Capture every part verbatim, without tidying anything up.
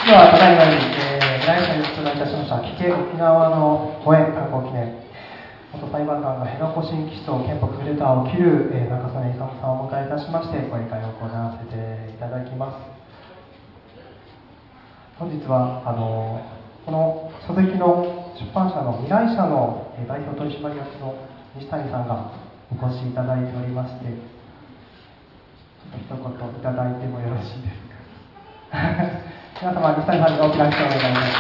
では、ただいまより、えー、依頼者に出題いたしました、危険沖縄のご縁観光記念、元裁判官の辺野古新基地と憲法クーデターを切る、えー、中曽根勇さんをお迎えいたしまして、講演会を行わせていただきます。本日は、あのこの書籍の出版社の未来社の代表取締役の西谷さんがお越しいただいておりまして、ちょっと一言いただいてもよろしいですか。皆様、西谷さんに大きな拍手をお願いします。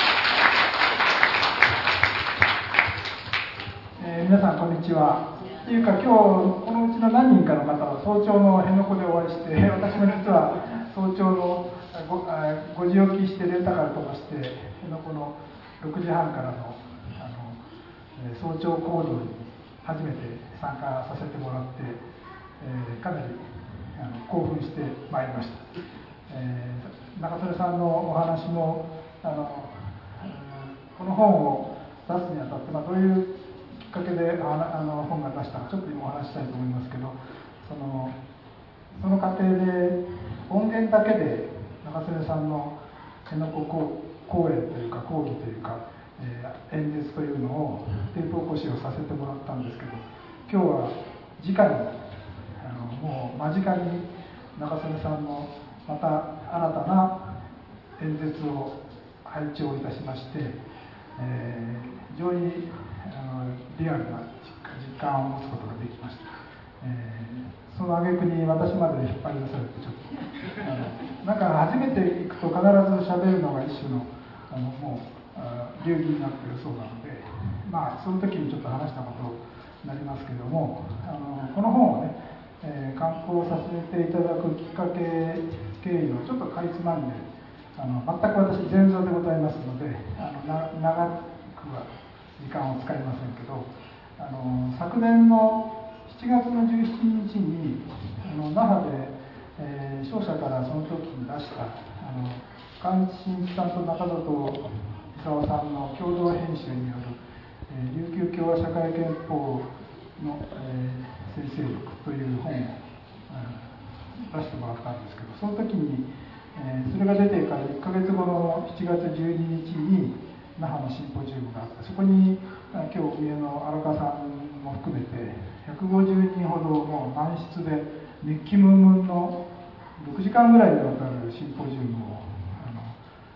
えー、皆さん、こんにちは。というか、今日このうちの何人かの方は早朝の辺野古でお会いして、私も実は早朝の ご, ご時起きしてレンタカー飛ばして、辺野古のろくじはんからの、あの早朝行動に初めて参加させてもらって、えー、かなりあの興奮してまいりました。えー、中曽根さんのお話もあの、この本を出すにあたって、まあ、どういうきっかけでああの本が出したかちょっと今お話ししたいと思いますけど、そのその過程で音源だけで中曽根さんの辺野古講演というか講義というか、えー、演説というのをテープ起こしをさせてもらったんですけど、今日は直にあのもう間近に中曽根さんのまた新たな演説を拝聴いたしまして、えー、非常にあのリアルな実感を持つことができました。えー、その挙句に私まで引っ張り出されてちょっとあのなんか初めて行くと必ず喋るのが一種のあのもう流儀になっているそうなので、まあその時にちょっと話したことになりますけれども、あのこの本をね、えー、刊行させていただくきっかけ経緯をちょっとかいつまんで、あの全く私前座でございますので、あのな長くは時間を使いませんけど、あの昨年のしちがつのじゅうしちにちにあの那覇で、えー、商社からその時に出したあの関真一さんと中里勲さんの共同編集による、えー、琉球共和社会憲法の、えー、先生録という本を、うん出してもらったんですけど、その時に、えー、それが出てからいっかげつごのしちがつじゅうににちに那覇のシンポジウムがあって、そこに今日上の荒川さんも含めてひゃくごじゅうにんほどの満室で熱気ムンムンのろくじかんぐらいにわたるシンポジウムをあの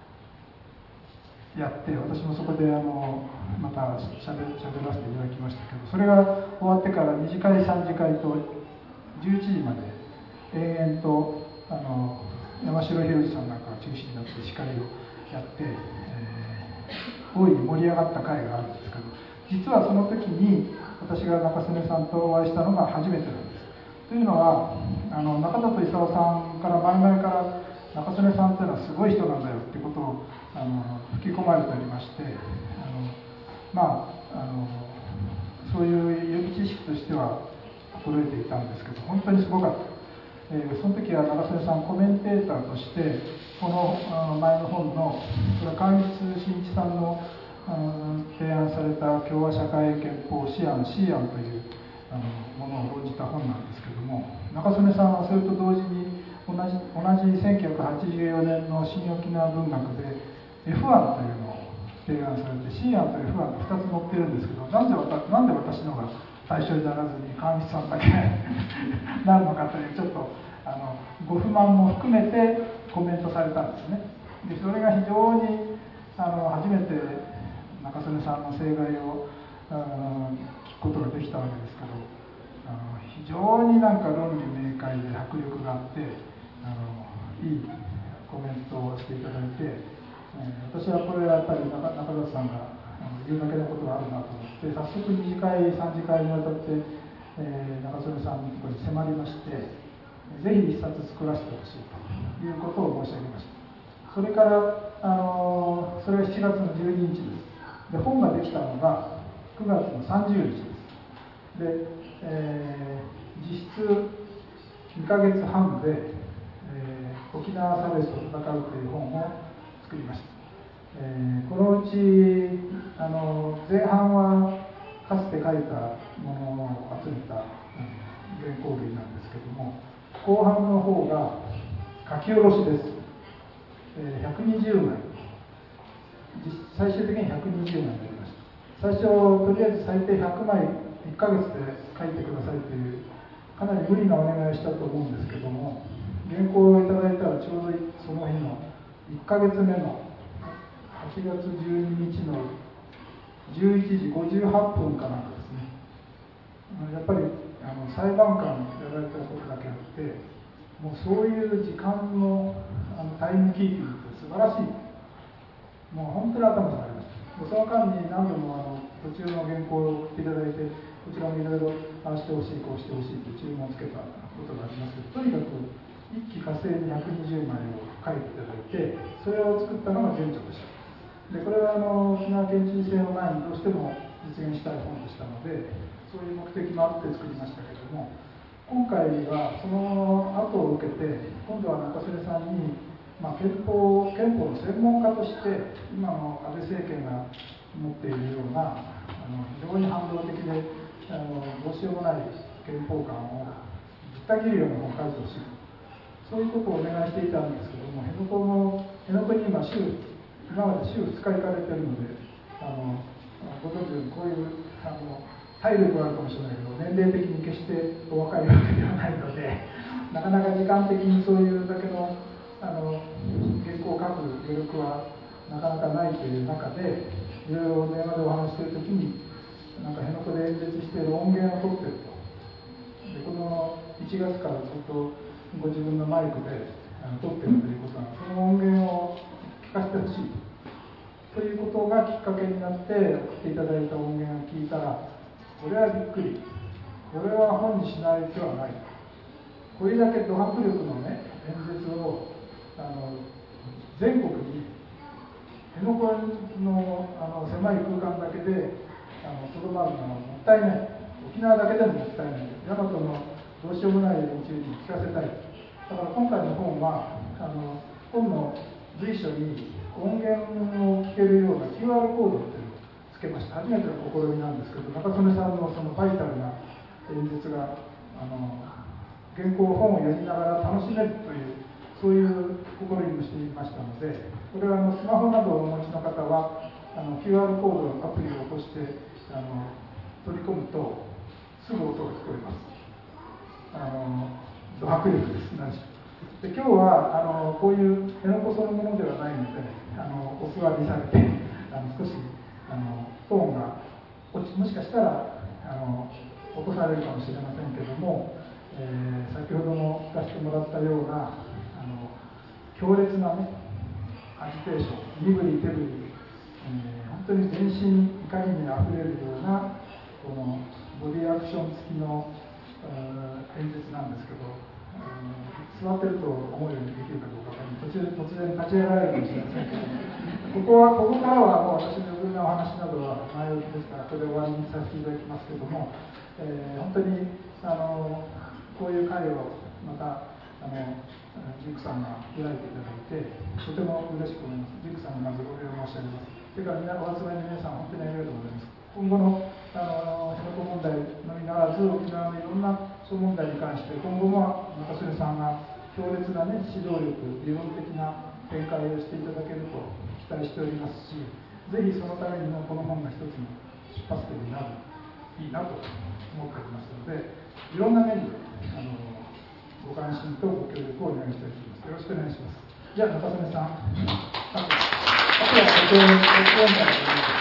やって、私もそこであのまたしゃべらせていただきましたけど、それが終わってからにじかいさんじかいとじゅういちじまで延々とあの山城宏二さんなんかが中心になって司会をやって、えー、大いに盛り上がった会があるんですけど、実はその時に私が中曽根さんとお会いしたのが初めてなんです。というのは、あの中里勲さんから前々から中曽根さんというのはすごい人なんだよってことをあの吹き込まれておりまして、あのまああのそういう予備知識としては衰えていたんですけど、本当にすごかった。えー、その時は中曽根さんコメンテーターとしてこの前の本のこれは関越真一さんの提案された共和社会憲法試案 C 案というあのものを論じた本なんですけれども、中曽根さんはそれと同時に同じ同じせんきゅうひゃくはちじゅうよねんの新沖縄文学で エフ 案というのを提案されて C 案と エフ 案がふたつ載ってるんですけど、なんで私なんで私のが対象にならずに関一さんだけなるのかというちょっとあのご不満も含めてコメントされたんですね。でそれが非常にあの初めて中曽根さんの正解を聞くことができたわけですけど、あの非常になんか論理明快で迫力があってあのいいコメントをしていただいて、えー、私はこれはやっぱり 中, 中里さんが言うだけのことがあるなと思って、早速にじかいさんじかいにわたって、えー、中曽根さんのところに迫りまして、ぜひ一冊作らせてほしいということを申し上げました。それからあのそれがしちがつのじゅうににちです。で本ができたのがくがつのさんじゅうにちです。で、えー、実質にかげつはんで、えー、沖縄差別と戦うという本を作りました。えー、このうちあの前半はかつて書いたものを集めた、うん、原稿類なんですけども、後半の方が書き下ろしです。 えー、ひゃくにじゅうまい、最終的にひゃくにじゅうまいになりました。最初とりあえず最低ひゃくまいいっかげつで書いてくださいというかなり無理なお願いをしたと思うんですけども、原稿をいただいたらちょうどその日のいっかげつめのはちがつじゅうににちのじゅういちじごじゅうはっぷんかなんかですね。やっぱりあの裁判官やられたことだけあって、もうそういう時間のあのタイムキーピングって素晴らしい。もう本当に頭下がりました。その間に何度もあの途中の原稿を送っていただいて、こちらもいろいろああしてほしい、こうしてほしいと注文をつけたことがありますけど、とにかく一気呵成にひゃくにじゅうまいを書いていただいて、それを作ったのが原著でした。でこれはあの沖縄県知事選の前にどうしても実現したい本でしたので、そういう目的もあって作りましたけれども、今回はその後を受けて、今度は中曽根さんに、まあ、憲法憲法の専門家として今の安倍政権が持っているようなあの非常に反動的であのどうしようもない憲法観をぶった切るような本を書いてほしい、そういうことをお願いしていたんですけども、辺野古の辺野古に今週今まで週ふつか行かれてるので、あのご存知のようにこういうあの体力はあるかもしれないけど、年齢的に決してお若いわけではないので、なかなか時間的にそういうだけのあの原稿を書く余力はなかなかないという中で、いろいろ電話でお話ししているときに、なんか辺野古で演説している音源を取ってると。でこのいちがつからずっとご自分のマイクであの撮ってるということなので、その音源を聞かせてほしいということがきっかけになって送っていただいた音源を聞いたら、これはびっくり、これは本にしない手はない、これだけド迫力の、ね、演説をあの全国に辺野古のあの狭い空間だけでとどまるのはもったいない、沖縄だけでももったいない、大和のどうしようもない連中に聞かせたい。だから今回の本はあの本の随所に音源を聞けるような キューアール コードっていうのをつけました。初めての試みなんですけど、中曽根さんのそのバイタルな演説があの原稿本を読みながら楽しめるというそういう試みもしていましたので、これはあのスマホなどをお持ちの方はあの キューアール コードのアプリを起こしてあの取り込むとすぐ音が聞こえます。あのド迫力です。何しで今日はあのこういう辺野古そのものではないので、あのお座りされてあの少しあのトーンが落ちもしかしたらあの落とされるかもしれませんけども、えー、先ほども聞かせてもらったようなあの強烈な、ね、アジテーション、身振り手振り、えー、本当に全身怒りにあふれるようなこのボディアクション付きの演説なんですけど、座ってると思うようにできるかどうか途中突然立ち上がられるかもしれませんけど、ここはここからはもう私の余分なお話などは前置きですから、これで終わりにさせていただきますけども、えー、本当にあのこういう会をまたあのジンクさんが開いていただいてとても嬉しく思います。ジンクさんにまずご礼を申し上げます。それから皆お集まりの皆さん、本当にありがとうございます。今後のあの辺野古問題のみならず、沖縄のいろんな諸問題に関して、今後も中曽根さんが強烈な、ね、指導力、理論的な展開をしていただけると期待しておりますし、ぜひそのためにもこの本が一つの出発点になるいいなと思っておりますので、いろんな面であのご関心とご協力をお願いしたいと思います。よろしくお願いします。じゃあ中曽根さん、あとはご協力をお願いします。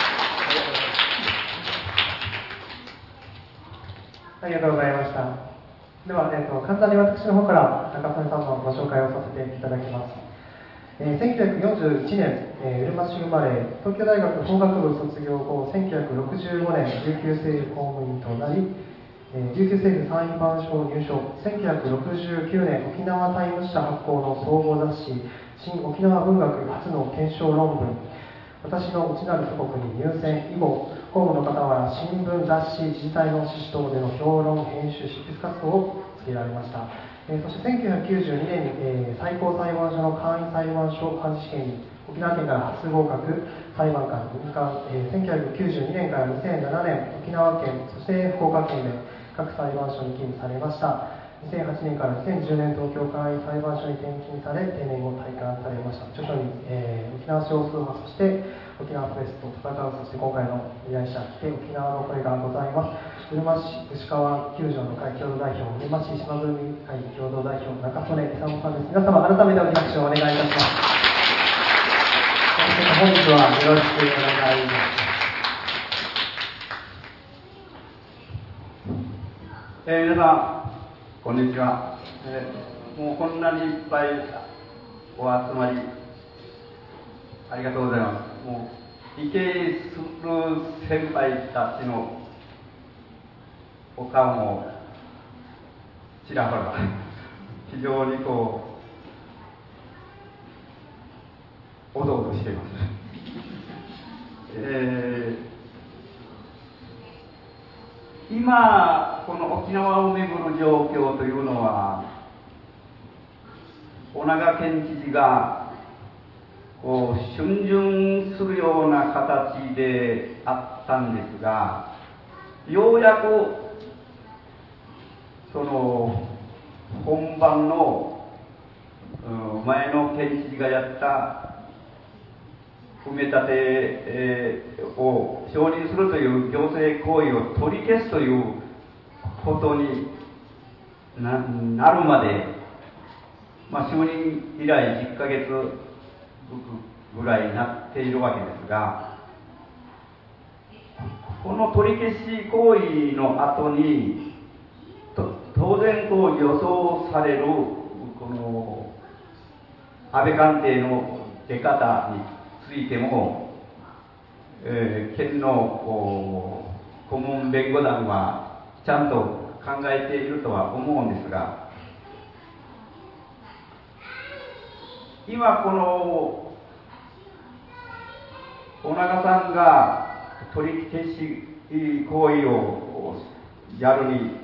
ありがとうございました。では、えーと、簡単に私の方から中曽根さんのご紹介をさせていただきます。えー、せんきゅうひゃくよんじゅういちねん、えー、うるま市生まれ、東京大学法学部卒業後、せんきゅうひゃくろくじゅうごねん琉球政府公務員となり、えー、琉球政府参院番所入省、せんきゅうひゃくろくじゅうきゅうねん沖縄タイム社発行の総合雑誌新沖縄文学初の検証論文、私の内なる祖国に入選以後、公務の傍ら新聞、雑誌、自治体の誌等での評論、編集、執筆活動を続けられました。えー、そしてせんきゅうひゃくきゅうじゅうにねんに、えー、最高裁判所の簡易裁判所判事試験に沖縄県から初合格、裁判官、民間、えー、せんきゅうひゃくきゅうじゅうにねんからにせんななねん、沖縄県、そして福岡県で各裁判所に勤務されました。にせんはちねんからにせんじゅうねん東京簡易裁判所に転勤され、定年を退官されました。著書に沖縄少数派、そして沖縄プレスと戦う、そして今回の依頼者、県沖縄の声がございます。うるま市牛川球場の会共同代表、うるま市島津海会共同代表、中曽根勇さんです。皆様、改めてお拍手をお願いいたします。本日はよろしくお願いいたします。 えー、皆さん、こんにちは。えー、もうこんなにいっぱいお集まり、ありがとうございます。もう、理系する先輩たちのお顔もちらほら、非常にこう、おどおどしています。えー今、この沖縄を巡る状況というのは、小長県知事がこう逡巡するような形であったんですが、ようやくその本番の前の県知事がやった埋め立てを承認するという行政行為を取り消すということに な, なるまで、まあ、就任以来いっかげつぐらいになっているわけですが、この取り消し行為の後にと当然こう予想されるこの安倍官邸の出方についても、えー、県の顧問弁護団はちゃんと考えているとは思うんですが、今この小長さんが取り消し行為をやるに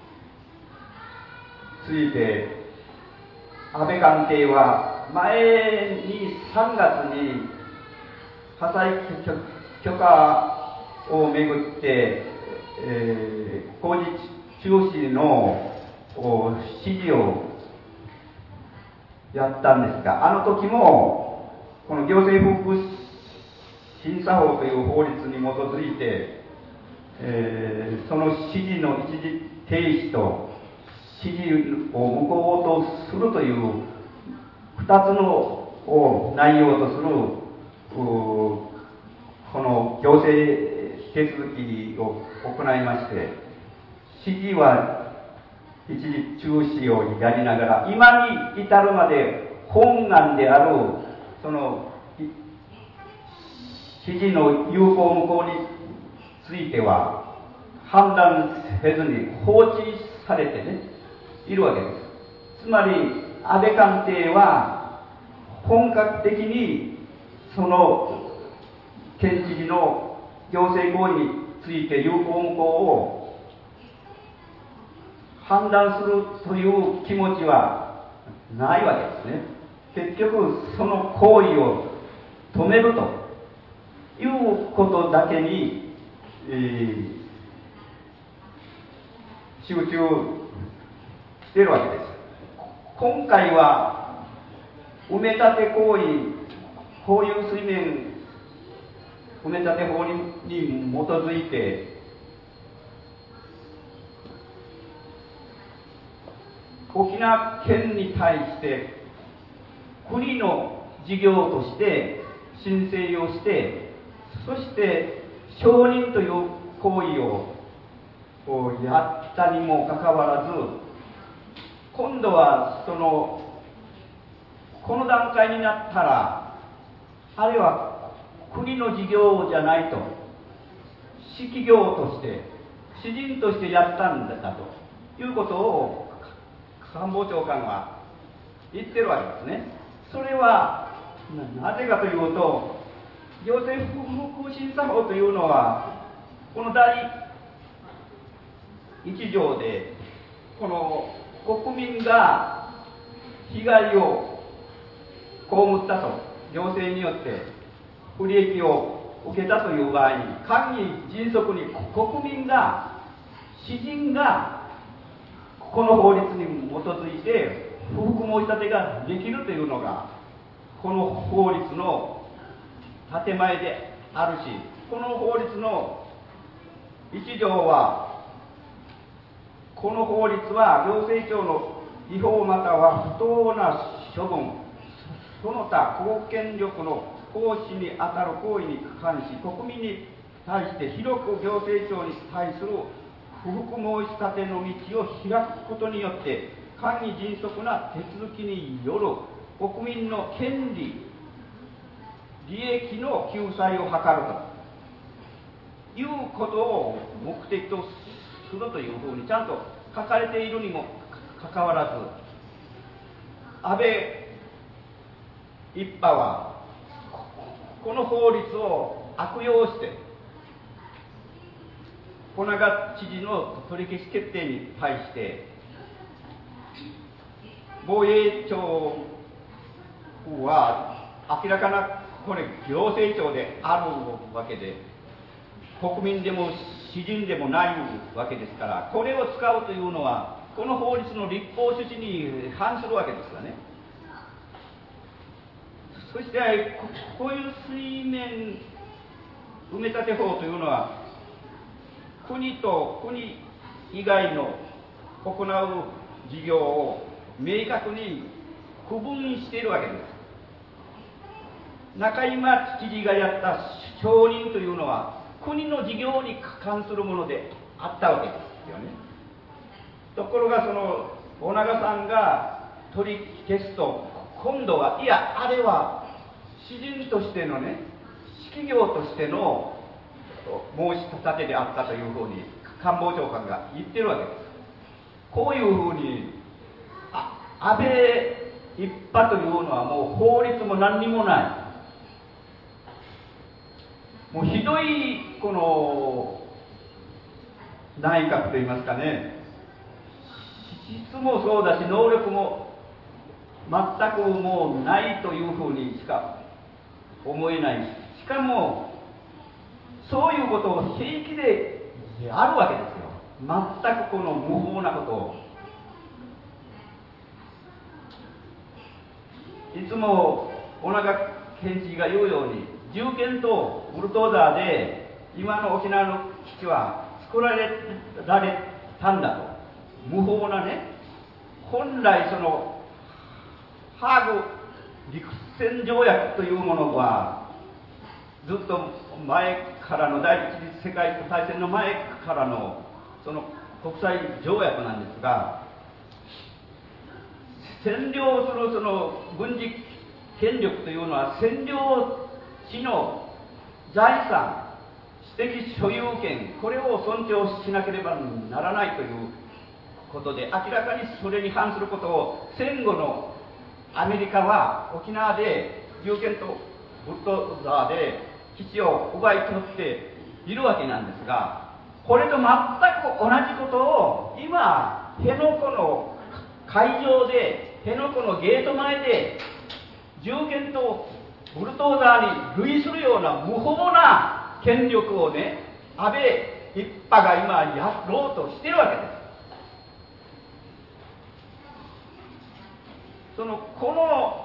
ついて、安倍官邸は前にさんがつに火災許可をめぐって、えー、工事中止の指示をやったんですが、あの時もこの行政福祉審査法という法律に基づいて、えー、その指示の一時停止と指示を無効とするというふたつのを内容とするこの行政手続きを行いまして、指示は一時中止をやりながら、今に至るまで本案であるその指示の有効無効については判断せずに放置されてねいるわけです。つまり安倍官邸は本格的にその県知事の行政行為について有効無効を判断するという気持ちはないわけですね。結局その行為を止めるということだけに、えー、集中しているわけです。今回は埋め立て行為、こういう水面埋め立て法に基づいて沖縄県に対して国の事業として申請をして、そして承認という行為をやったにもかかわらず、今度はそのこの段階になったら、あれは国の事業じゃないと、私企業として私人としてやったんだということを官房長官は言ってるわけですね。それはなぜかというと、行政福祉審査法というのはこのだいいち条で、この国民が被害を被ったと、行政によって不利益を受けたという場合に、簡易迅速に国民が、私人がこの法律に基づいて不服申し立てができるというのがこの法律の建前であるし、この法律の一条は、この法律は行政庁の違法または不当な処分、その他公権力の行使にあたる行為に関し、国民に対して広く行政庁に対する不服申し立ての道を開くことによって、簡易迅速な手続きによる国民の権利、利益の救済を図るということを目的とするというふうにちゃんと書かれているにもかかわらず、安倍一派はこの法律を悪用して、小長知事の取り消し決定に対して、防衛庁は明らかなこれ行政庁であるわけで、国民でも私人でもないわけですから、これを使うというのはこの法律の立法趣旨に反するわけですからね。そしてこういう水面埋め立て法というのは、国と国以外の行う事業を明確に区分しているわけです。中今知事がやった承認というのは国の事業に関するものであったわけですよね。ところがその尾長さんが取り消すと、今度はいやあれは私人としてのね、私企業としての申し立てであったというふうに官房長官が言ってるわけです。こういうふうにあ安倍一派というのはもう法律も何にもない、もうひどいこの内閣といいますかね、資質もそうだし能力も全くもうないというふうにしか思えない。しかもそういうことを平気であるわけですよ。全くこの無法なことを。いつも尾長県知事が言うように、銃剣とブルドーザーで今の沖縄の基地は作られられたんだと。無法なね、本来そのハーグ陸戦条約というものはずっと前からの第一次世界大戦の前からのその国際条約なんですが、占領するその軍事権力というのは占領地の財産、私的所有権、これを尊重しなければならないということで、明らかにそれに反することを戦後のアメリカは沖縄で銃剣とブルドーザーで基地を奪い取っているわけなんですが、これと全く同じことを今辺野古の海上で、辺野古のゲート前で銃剣とブルドーザーに類するような無法な権力をね、安倍一派が今やろうとしているわけです。そのこの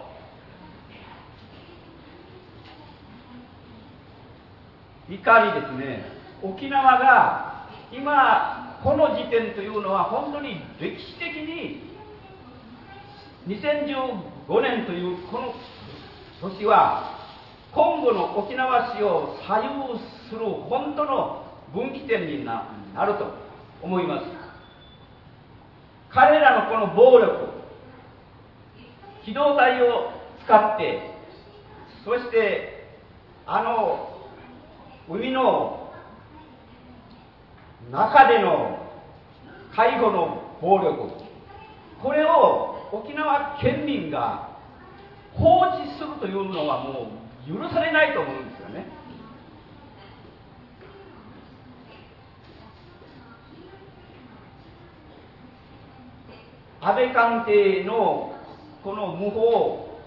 怒りですね、沖縄が今この時点というのは本当に歴史的ににせんじゅうごねんというこの年は今後の沖縄市を左右する本当の分岐点になると思います。彼らのこの暴力、機動隊を使って、そしてあの海の中での海保の暴力、これを沖縄県民が放置するというのはもう許されないと思うんですよね。安倍官邸のこの無法、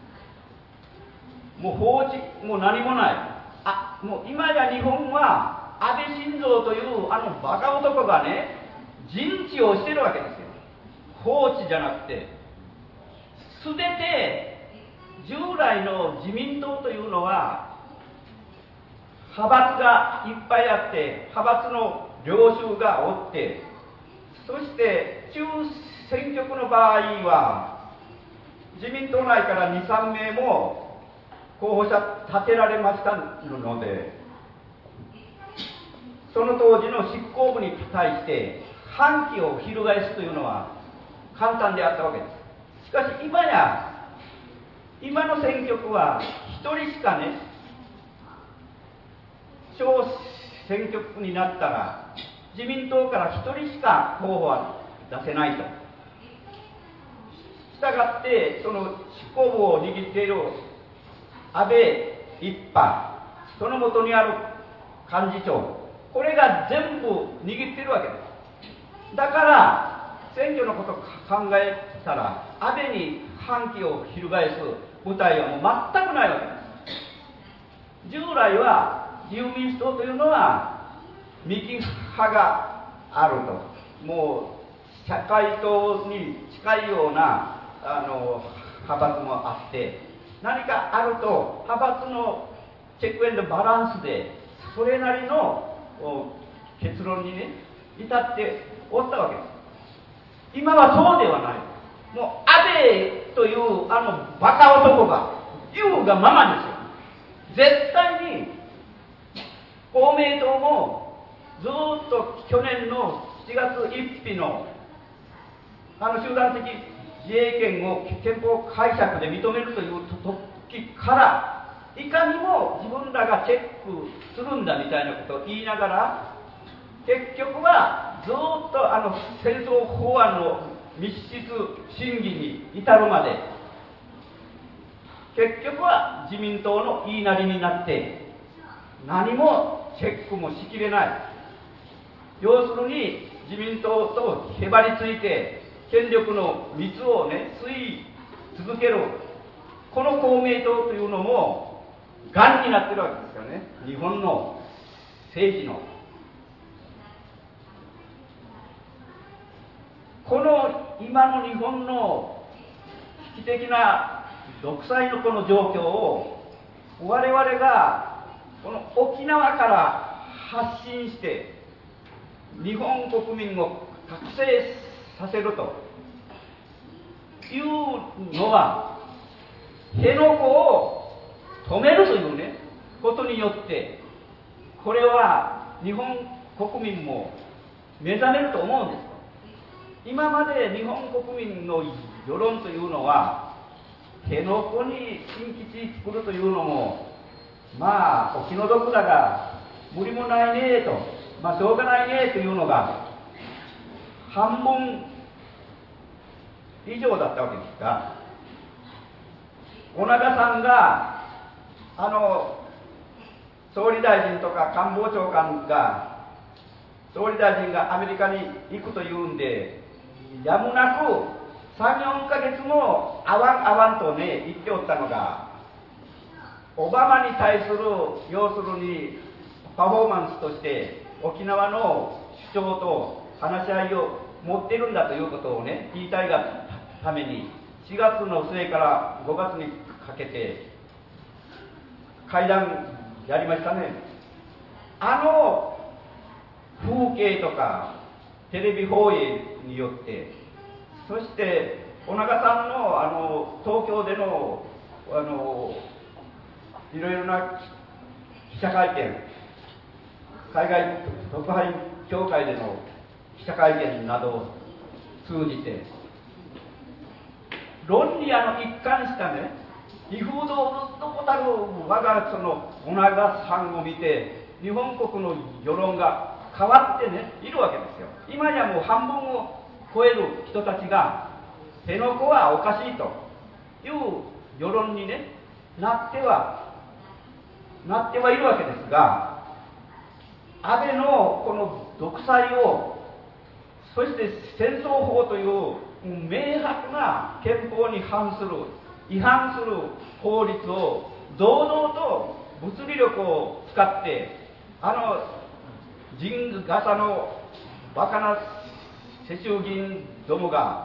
もう放置、もう何もない。あ、もう今や日本は安倍晋三というあのバカ男がね、人知をしてるわけですよ。放置じゃなくて、すべて従来の自民党というのは派閥がいっぱいあって、派閥の領袖がおって、そして中選挙区の場合は自民党内からに、さんめいも候補者立てられましたので、その当時の執行部に対して反旗を翻すというのは簡単であったわけです。しかし今や今の選挙区はひとりしかね、小選挙区になったら自民党からひとりしか候補は出せないと。したがってその執行部を握っている安倍一派、その下にある幹事長、これが全部握っているわけです。だから選挙のことを考えたら安倍に反旗を翻す舞台はもう全くないわけです。従来は自由民主党というのは右派があると、もう社会党に近いようなあの派閥もあって、何かあると派閥のチェックエンドバランスでそれなりの結論にね至っておったわけです。今はそうではない。もう安倍というあのバカ男が言うがままですよ。絶対に公明党もずっと去年のしちがつついたちのあの集団的自衛権を憲法解釈で認めるという時からいかにも自分らがチェックするんだみたいなことを言いながら、結局はずっとあの戦争法案の密室審議に至るまで結局は自民党の言いなりになって何もチェックもしきれない。要するに自民党とへばりついて権力の密をね吸い続けるこの公明党というのもがんになってるわけですよね。日本の政治のこの今の日本の危機的な独裁のこの状況を我々がこの沖縄から発信して日本国民を覚醒させるというのは辺野古を止めるというねことによってこれは日本国民も目覚めると思うんです。今まで日本国民の世論というのは辺野古に新基地作るというのもまあお気の毒だが無理もないねと、まあしょうがないねというのが半分以上だったわけですが、尾長さんがあの総理大臣とか官房長官が総理大臣がアメリカに行くというんでやむなくさん、よんかげつもあわんあわんとね言っておったのが、オバマに対する要するにパフォーマンスとして沖縄の主張と話し合いを持っているんだということをね言いたいがためにしがつの末からごがつにかけて会談やりましたね。あの風景とかテレビ放映によって、そして尾長さんのあの東京でのあのいろいろな記者会見、海外特派員協会での記者会見などを通じて論理あの一貫したね威風堂々たる我がその尾長さんを見て日本国の世論が変わってねいるわけですよ。今やもう半分を超える人たちが辺野古はおかしいという世論に、ね、なってはなってはいるわけですが、安倍のこの独裁をそして戦争法という明白な憲法に反する違反する法律を堂々と物理力を使ってあの人型のバカな世襲議員どもが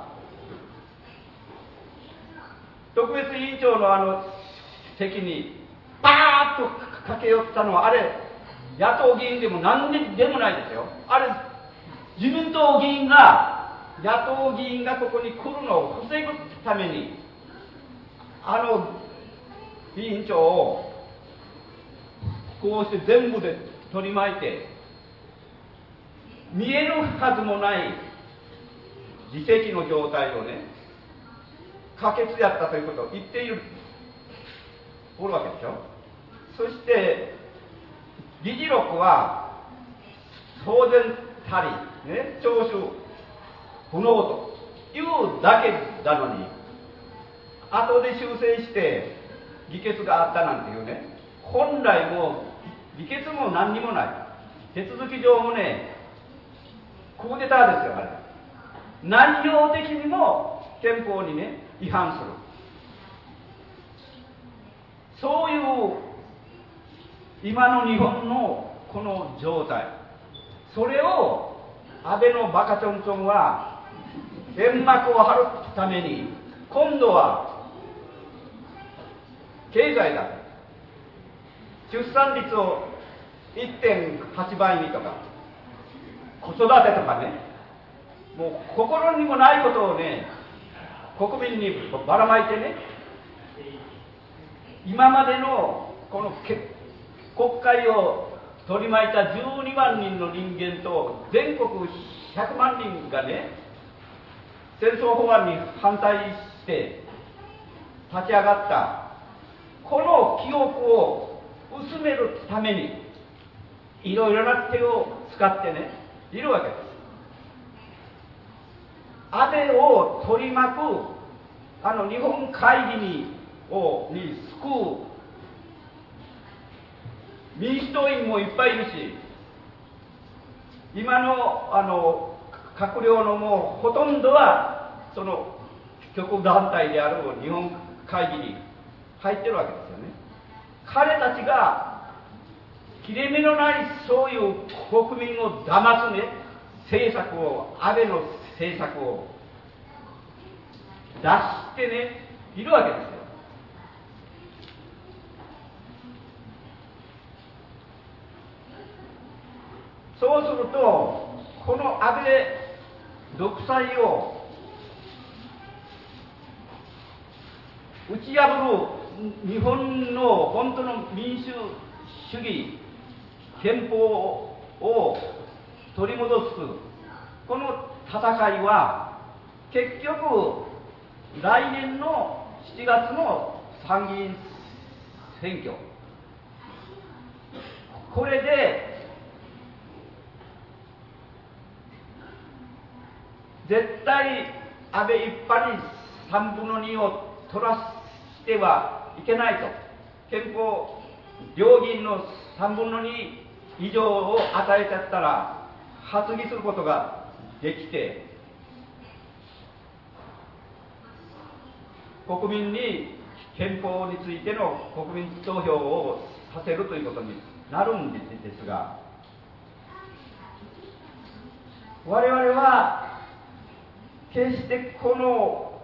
特別委員長のあの席にバーッと駆け寄ったのはあれ野党議員でも何でもないですよ。あれ、自民党議員が、野党議員がここに来るのを防ぐために、あの委員長をこうして全部で取り巻いて、見えるはずもない議席の状態をね、可決やったということを言っているおるわけでしょ。そして議事録は当然たり、ね、聴取不能というだけなのに、後で修正して議決があったなんていうね、本来もう議決も何にもない、手続き上もね、クーデターですよ、あれ。内容的にも憲法にね、違反する。そういう今の日本のこの状態、それを安倍のバカチョンチョンは煙幕を張るために、今度は経済だ、出産率を いってんはち 倍にとか、子育てとかね、もう心にもないことをね、国民にばらまいてね、今までのこの国会を取り巻いたじゅうにまんにんの人間と全国ひゃくまんにんがね、戦争法案に反対して立ち上がったこの記憶を薄めるためにいろいろな手を使ってね、いるわけです。安倍を取り巻くあの日本会議にをに救う民主党員もいっぱいいるし、今のあの閣僚のもうほとんどはその極右団体である日本会議に入ってるわけですよね。彼たちが切れ目のないそういう国民を騙すね政策を、安倍の政策を出してねいるわけですよ。そうするとこの安倍独裁を打ち破る日本の本当の民主主義憲法を取り戻すこの戦いは結局来年のしちがつの参議院選挙、これで絶対安倍一派にさんぶんのにを取らせてはいけないと、憲法両議員のさんぶんのに以上を与えちゃったら発議することができて、国民に憲法についての国民投票をさせるということになるんですが、我々は決してこの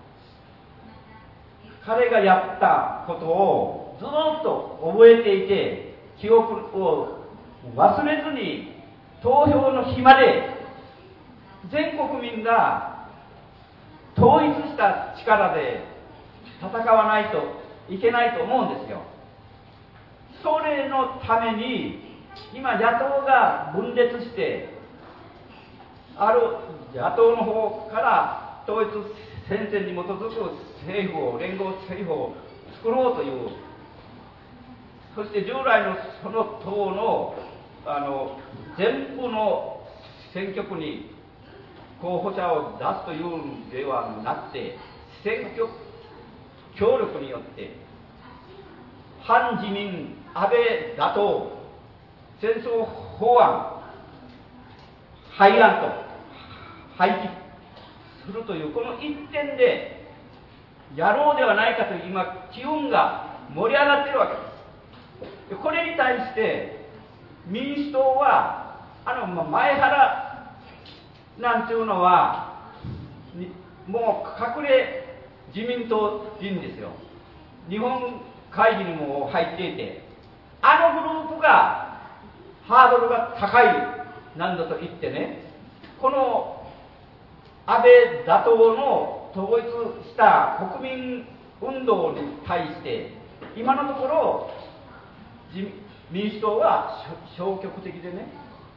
彼がやったことをずっと覚えていて、記憶を忘れずに投票の日まで全国民が統一した力で戦わないといけないと思うんですよ。それのために今野党が分裂して、ある野党の方から統一戦線に基づく政府を、連合政府を作ろうという、そして従来のその党のあの全部の選挙区に候補者を出すというんではなくて、選挙協力によって反自民安倍打倒戦争法案廃案と廃棄するというこの一点でやろうではないかという今機運が盛り上がっているわけです。これに対して民主党はあの前原なんていうのはもう隠れ自民党人ですよ。日本会議にも入っていて、あのグループがハードルが高いなんだと言ってね、この安倍打倒の統一した国民運動に対して今のところ自民主党は消極的でね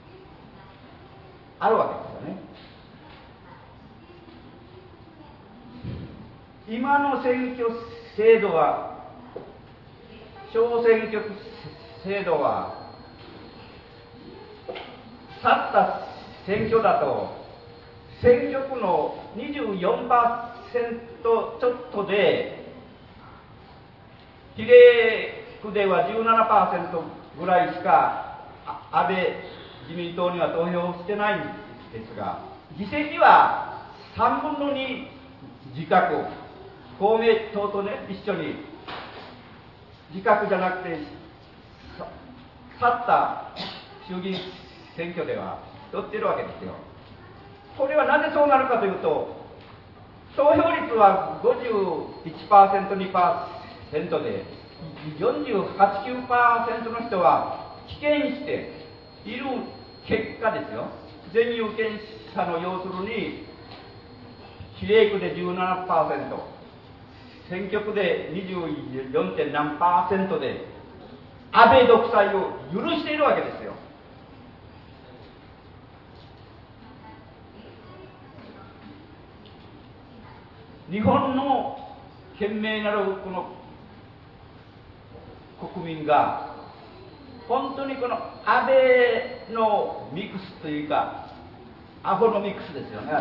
あるわけですよね。今の選挙制度は小選挙区制度は去った選挙だと選挙区の にじゅうよんパーセント ちょっとで比例区では じゅうななパーセント ぐらいしか安倍自民党には投票してないんですが、議席はさんぶんのに自覚、公明党とね一緒に自覚じゃなくて去った衆議院選挙では取ってるわけですよ。これはなぜそうなるかというと、投票率は ごじゅういちパーセント、にパーセント でよんじゅうはち、きゅうパーセント の人は棄権している結果ですよ。全有権者の要するに比例区で じゅうななパーセント、選挙区で にじゅうよん. 何パーセントで安倍独裁を許しているわけですよ。日本の賢明なるこの国民が本当にこの安倍のミクスというかアホのミクスですよね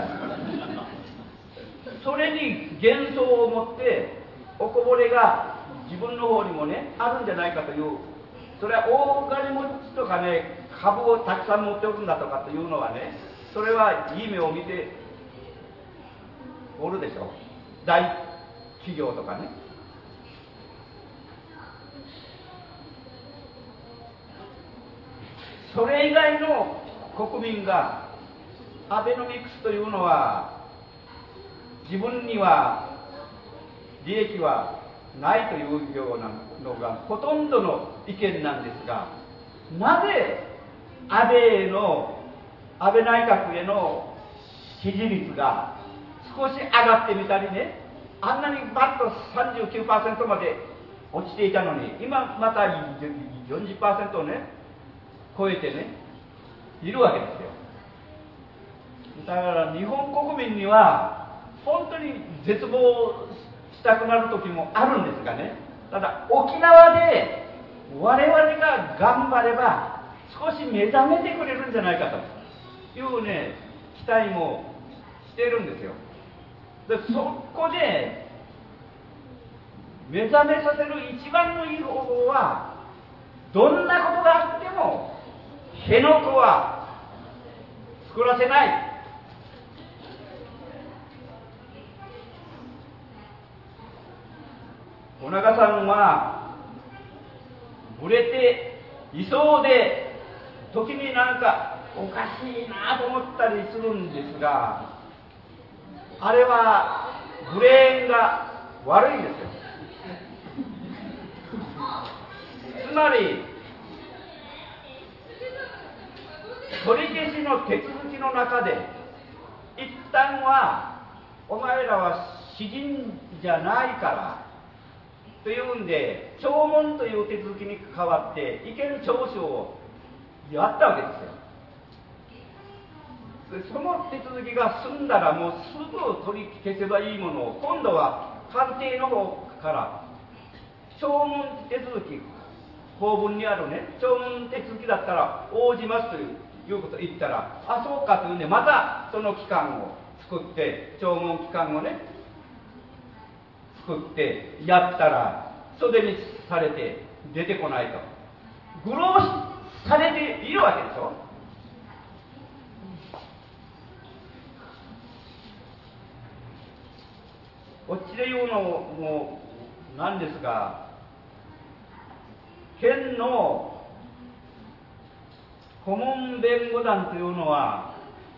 それに幻想を持っておこぼれが自分の方にもねあるんじゃないかという、それは大金持ちとかね株をたくさん持っておるんだとかというのはね、それはいい目を見ておるでしょう。大企業とかね。それ以外の国民がアベノミクスというのは自分には利益はないというようなのがほとんどの意見なんですが、なぜ安倍の安倍内閣への支持率が少し上がってみたりね、あんなにバッと さんじゅうきゅうパーセント まで落ちていたのに今また よんじゅっパーセント をね超えてねいるわけですよ。だから日本国民には本当に絶望したくなる時もあるんですがね、ただ沖縄で我々が頑張れば少し目覚めてくれるんじゃないかというね期待もしているんですよ。でそこで目覚めさせる一番のいい方法は、どんなことがあっても辺野古は作らせない。小長さんはぶれていそうで時になんかおかしいなと思ったりするんですが、あれはブレーンが悪いんですよ。つまり取り消しの手続きの中で一旦はお前らは詩人じゃないからというんで聴聞という手続きに代わって意見聴取をやったわけですよ。その手続きが済んだらもうすぐ取り消せばいいものを、今度は官邸の方から聴聞手続き、法文にあるね聴聞手続きだったら応じますといういうことを言ったら、あそうかというんでまたその期間を作って聴聞期間をね作ってやったら袖にされて出てこないと愚弄されているわけでしょ。こっちで言うのもなんですが、県の顧問弁護団というのは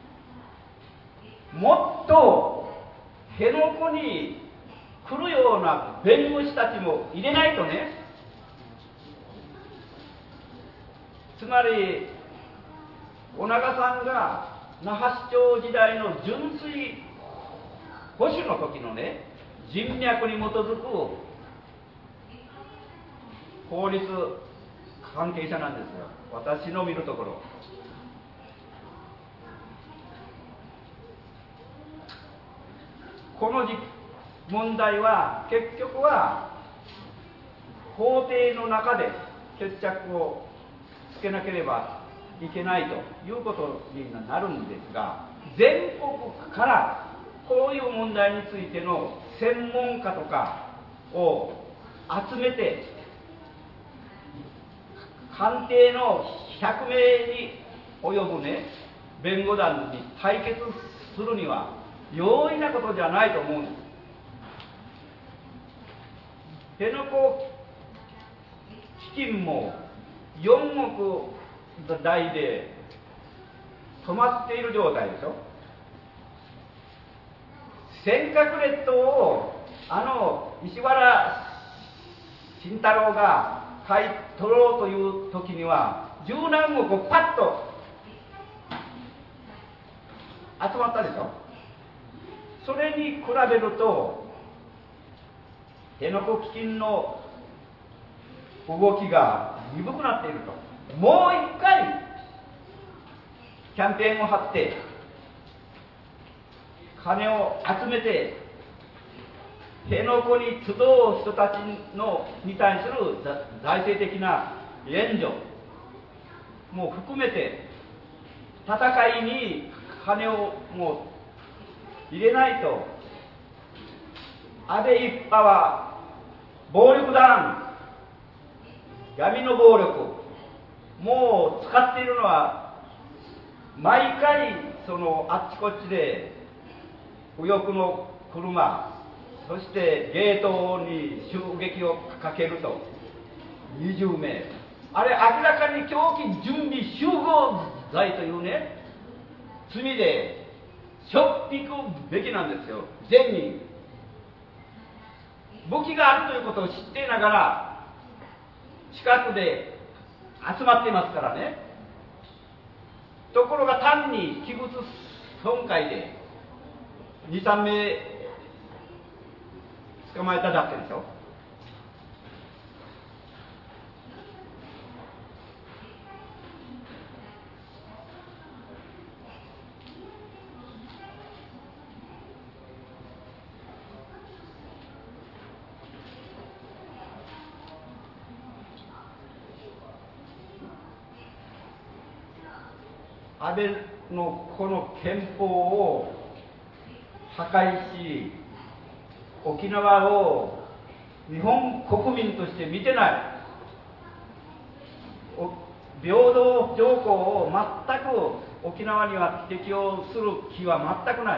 もっと辺野古に来るような弁護士たちも入れないとね、 つまり尾長さんが那覇市長時代の純粋保守の時のね、人脈に基づく法律関係者なんですよ、私の見るところ。この問題は結局は法廷の中で決着をつけなければいけないということになるんですが、全国からこういう問題についての専門家とかを集めて、官邸のひゃくめいに及ぶね、弁護団に対決するには容易なことじゃないと思うんです。辺野古基金もよんおく台で止まっている状態でしょ。尖閣列島をあの石原慎太郎が買い取ろうという時には十何億をパッと集まったでしょ。それに比べると辺野古基金の動きが鈍くなっていると。もう一回キャンペーンを張って金を集めて辺野古に集う人たちのに対する財政的な援助も含めて戦いに金をもう入れないと、安倍一派は暴力団、闇の暴力、もう使っているのは毎回そのあっちこっちで右翼の車、そしてゲートに襲撃をかけるとにじゅうめい、あれ明らかに凶器準備集合罪というね罪でしょっぴくべきなんですよ。全員武器があるということを知っていながら近くで集まっていますからね。ところが単に器物損壊でにさんめい捕まえただけでしょ。安倍のこの憲法を破壊し、沖縄を日本国民として見てない、平等条項を全く沖縄には適用する気は全くない。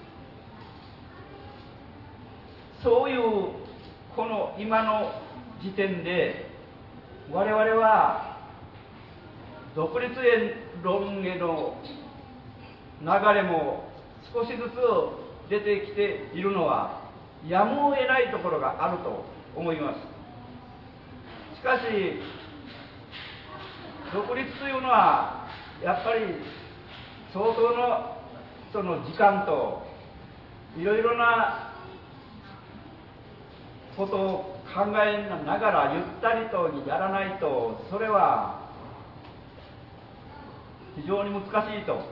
そういうこの今の時点で我々は独立論への流れも少しずつ出てきているのはやむを得ないところがあると思います。しかし独立というのはやっぱり相当のその時間といろいろなことを考えながらゆったりとやらないと、それは非常に難しいと。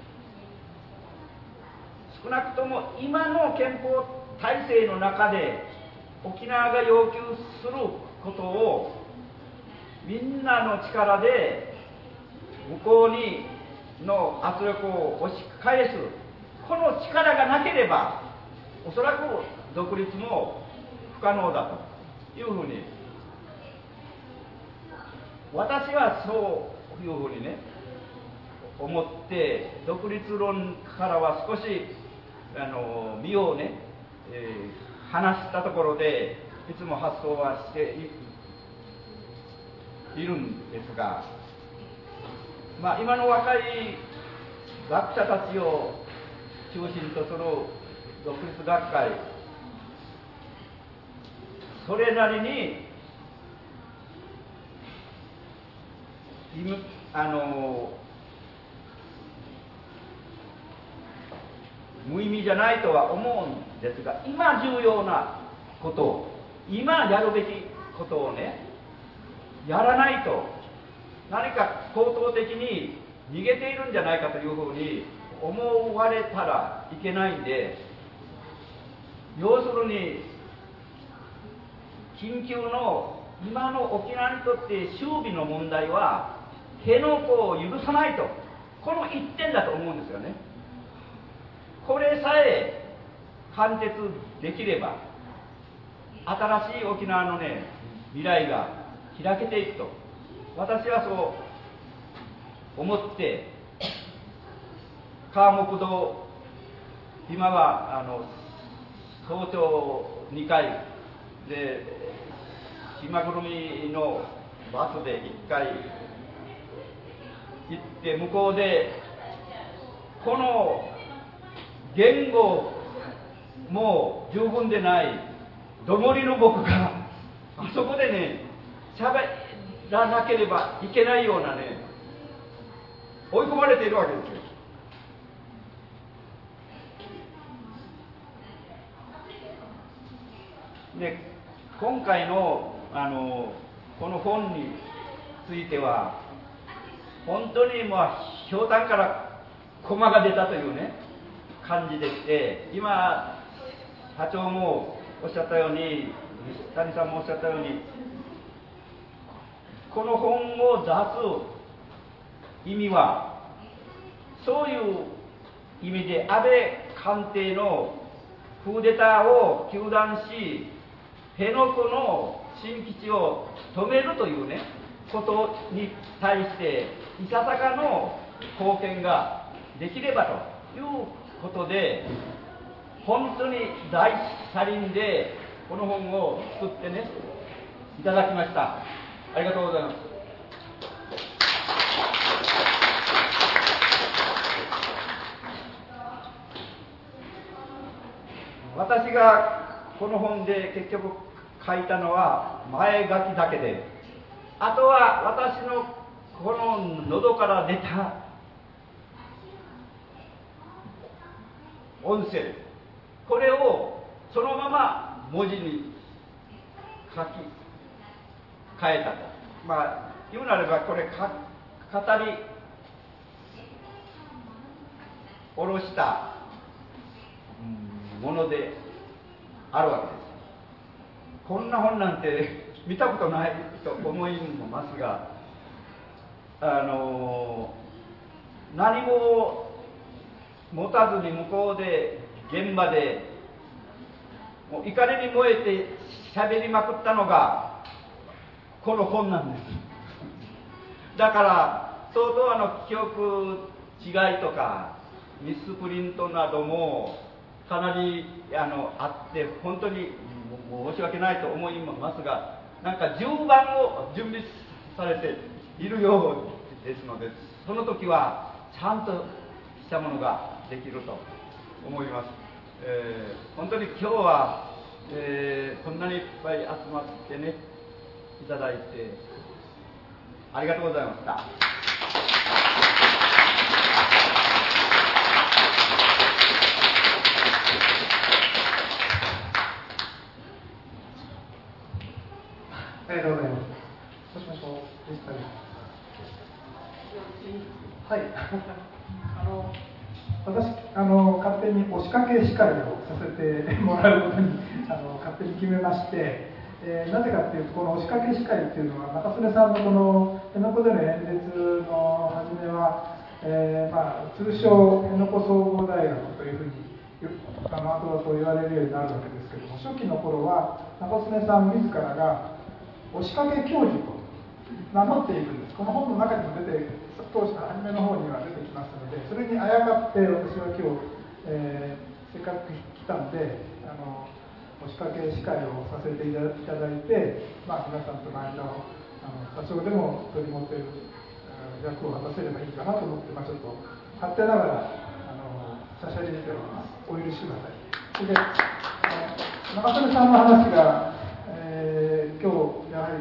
少なくとも今の憲法体制の中で沖縄が要求することをみんなの力で向こうにの圧力を押し返す、この力がなければおそらく独立も不可能だというふうに私はそういうふうにね思って、独立論からは少しあの身をね、えー、離したところでいつも発想はしているんですが、まあ、今の若い学者たちを中心とする独立学会、それなりにあの無意味じゃないとは思うんですが、今重要なことを、今やるべきことをね、やらないと何か口頭的に逃げているんじゃないかというふうに思われたらいけないんで、要するに緊急の今の沖縄にとって守備の問題は辺野古を許さないと、この一点だと思うんですよね。これさえ貫徹できれば新しい沖縄のね未来が開けていくと私はそう思って、川木堂、今はあの早朝にかいで島ぐるみのバスでいっかい行って、向こうでこの言語も十分でないどもりの僕があそこでね喋らなければいけないようなね追い込まれているわけですよ。で今回のあのこの本については本当にまあひょうたんから駒が出たというね感じでして、今社長もおっしゃったように、西谷さんもおっしゃったように、この本を出す意味はそういう意味で安倍官邸のクーデターを糾弾し辺野古の新基地を止めるというねことに対していささかの貢献ができればということで、本当に大車輪でこの本を作ってねいただきました。ありがとうございます。私がこの本で結局書いたのは前書きだけで、あとは私のこの喉から出た音声、これをそのまま文字に書き換えたと、まあ言うなればこれか語り下ろしたものであるわけです。こんな本なんて見たことないと思いますが、あの何も持たずに向こうで現場でもう怒りに燃えて喋りまくったのがこの本なんです。だから相当あの記憶違いとかミスプリントなどもかなりあのあって本当に申し訳ないと思いますが、なんか順番を準備されているようですので、その時はちゃんとしたものができると思います。えー、本当に今日は、えー、こんなにいっぱい集まってねいただいてありがとうございました。 ありがとうございます。そうしましょう。西谷はい。あの私あの勝手に押しかけ司会をさせてもらうことにあの勝手に決めまして、えー、なぜかというとこの押しかけ司会っていうのは中曽根さんのこの辺野古での演説の初めは、えーまあ、通称辺野古総合大学というふうにあの後々言われるようになるわけですけども、初期の頃は中曽根さん自らが押しかけ教授と名乗っているんです。この本の中にも出て当時の初めの方には出てきますので、それにあやかって私は今日、えー、せっかく来たんであの押しかけ司会をさせていただいて、まあ、皆さんとの間をあの多少でも取り持っている役を果たせればいいかなと思って、まあ、ちょっと勝手ながらあのしゃしゃり出ております。お許しください。それで中曽根さんの話が、えー、今日やはり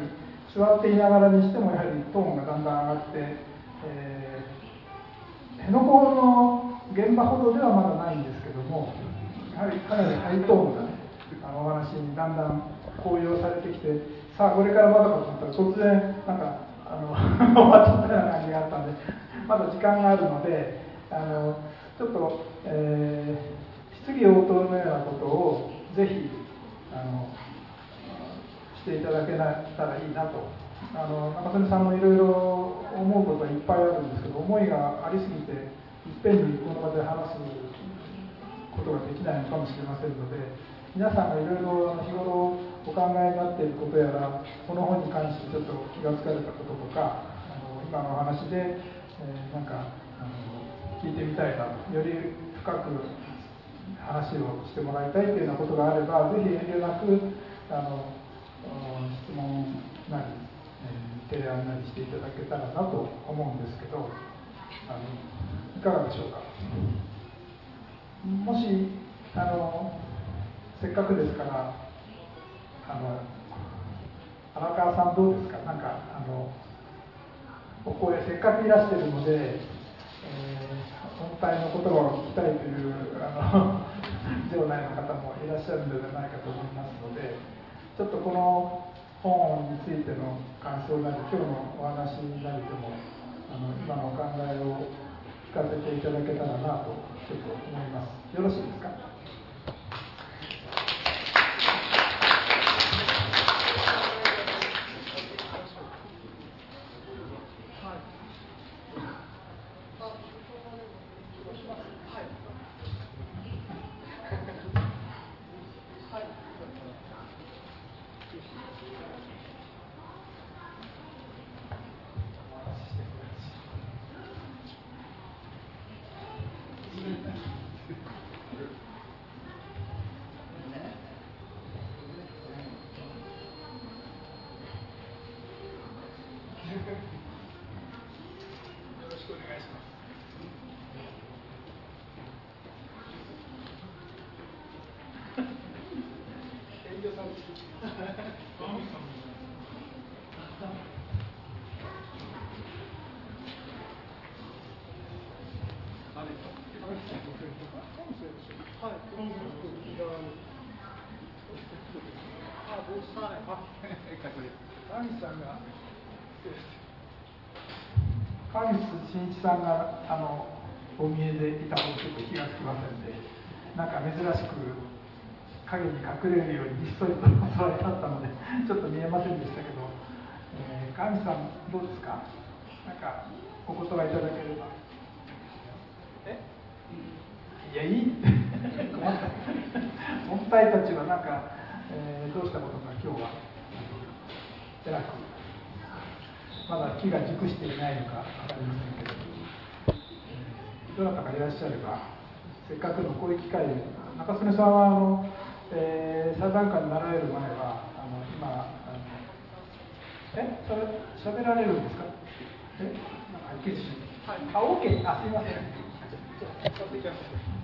座っていながらにしてもやはりトーンがだんだん上がって、えー、辺野古の現場ほどではまだないんですけども、やはりかなりハイトーンな、ね、あのお話にだんだん高揚されてきて、さあこれからまだかと思ったら突然なんかあの終わっちゃったような感じがあったんで、まだ時間があるので、あのちょっと、えー、質疑応答のようなことをぜひあのしていただけたらいいなと。あの中曽根さんもいろいろ思うことはいっぱいあるんですけど、思いがありすぎていっぺんにこの場で話すことができないのかもしれませんので、皆さんがいろいろ日頃お考えになっていることやら、この本に関してちょっと気がつかれたこととか、あの今のお話で、えー、なんかあの聞いてみたいな、より深く話をしてもらいたいというようなことがあれば、ぜひ遠慮なくあの質問なり、えー、提案なりしていただけたらなと思うんですけど、あのいかがでしょうか。もしあのせっかくですから、あの荒川さんどうですか。なんかあのここへせっかくいらしているので、えー、本体の言葉を聞きたいというあの場内の方もいらっしゃるのではないかと思いますので、ちょっとこの本についての感想なり、今日のお話なりでもあの今のお考えを聞かせていただけたらなとちょっと思います。よろしいですか。川西真一さんがあのお見えでいたほどちょっと気がつきませんで、なんか珍しく影に隠れるようにひっそりと座り立ったのでちょっと見えませんでしたけど、えー、川西さんどうですか。なんかお言葉いただければ。えいやいい困った本体たちはなんか、えー、どうしたことか今日はえらくまだ気が熟していないのか分かりませんけど、えー、どなたかいらっしゃれば、せっかくのこういう機会で、中曽根さんはあの、えー、サザンカになられる前はあの今あのえそれ喋られるんですか。えなんかはっきりしはい、あ OK あすいません。使っていきます。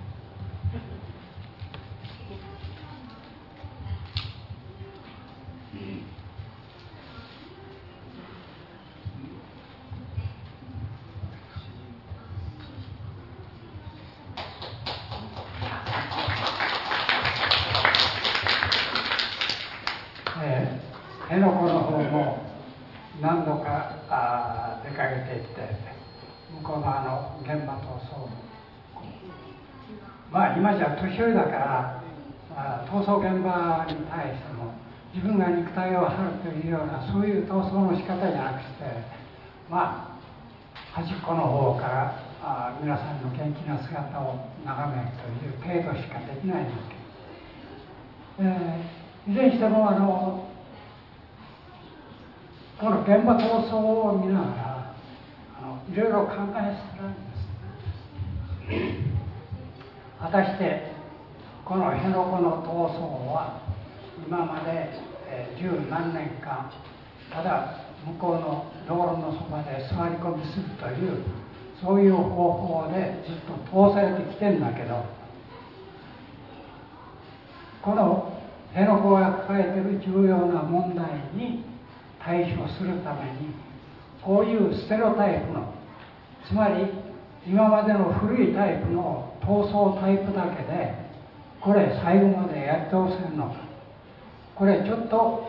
辺野古の方も何度かあ出かけていって向こう側の現場闘争まあ今じゃ年寄りだからあ闘争現場に対しても自分が肉体を張るというようなそういう闘争の仕方じゃなくてまあ端っこの方からあ皆さんの元気な姿を眺めるという程度しかできないんですけど、えー、いずれにしてもあのこの現場闘争を見ながらあのいろいろ考えさせられるんです。果たしてこの辺野古の闘争は今まで十何年間ただ向こうの道路のそばで座り込みするというそういう方法でずっと通されてきてんだけど、この辺野古が抱えている重要な問題に対処するためにこういうステレオタイプの、つまり今までの古いタイプの闘争タイプだけでこれ最後までやり通せるのか、これちょっと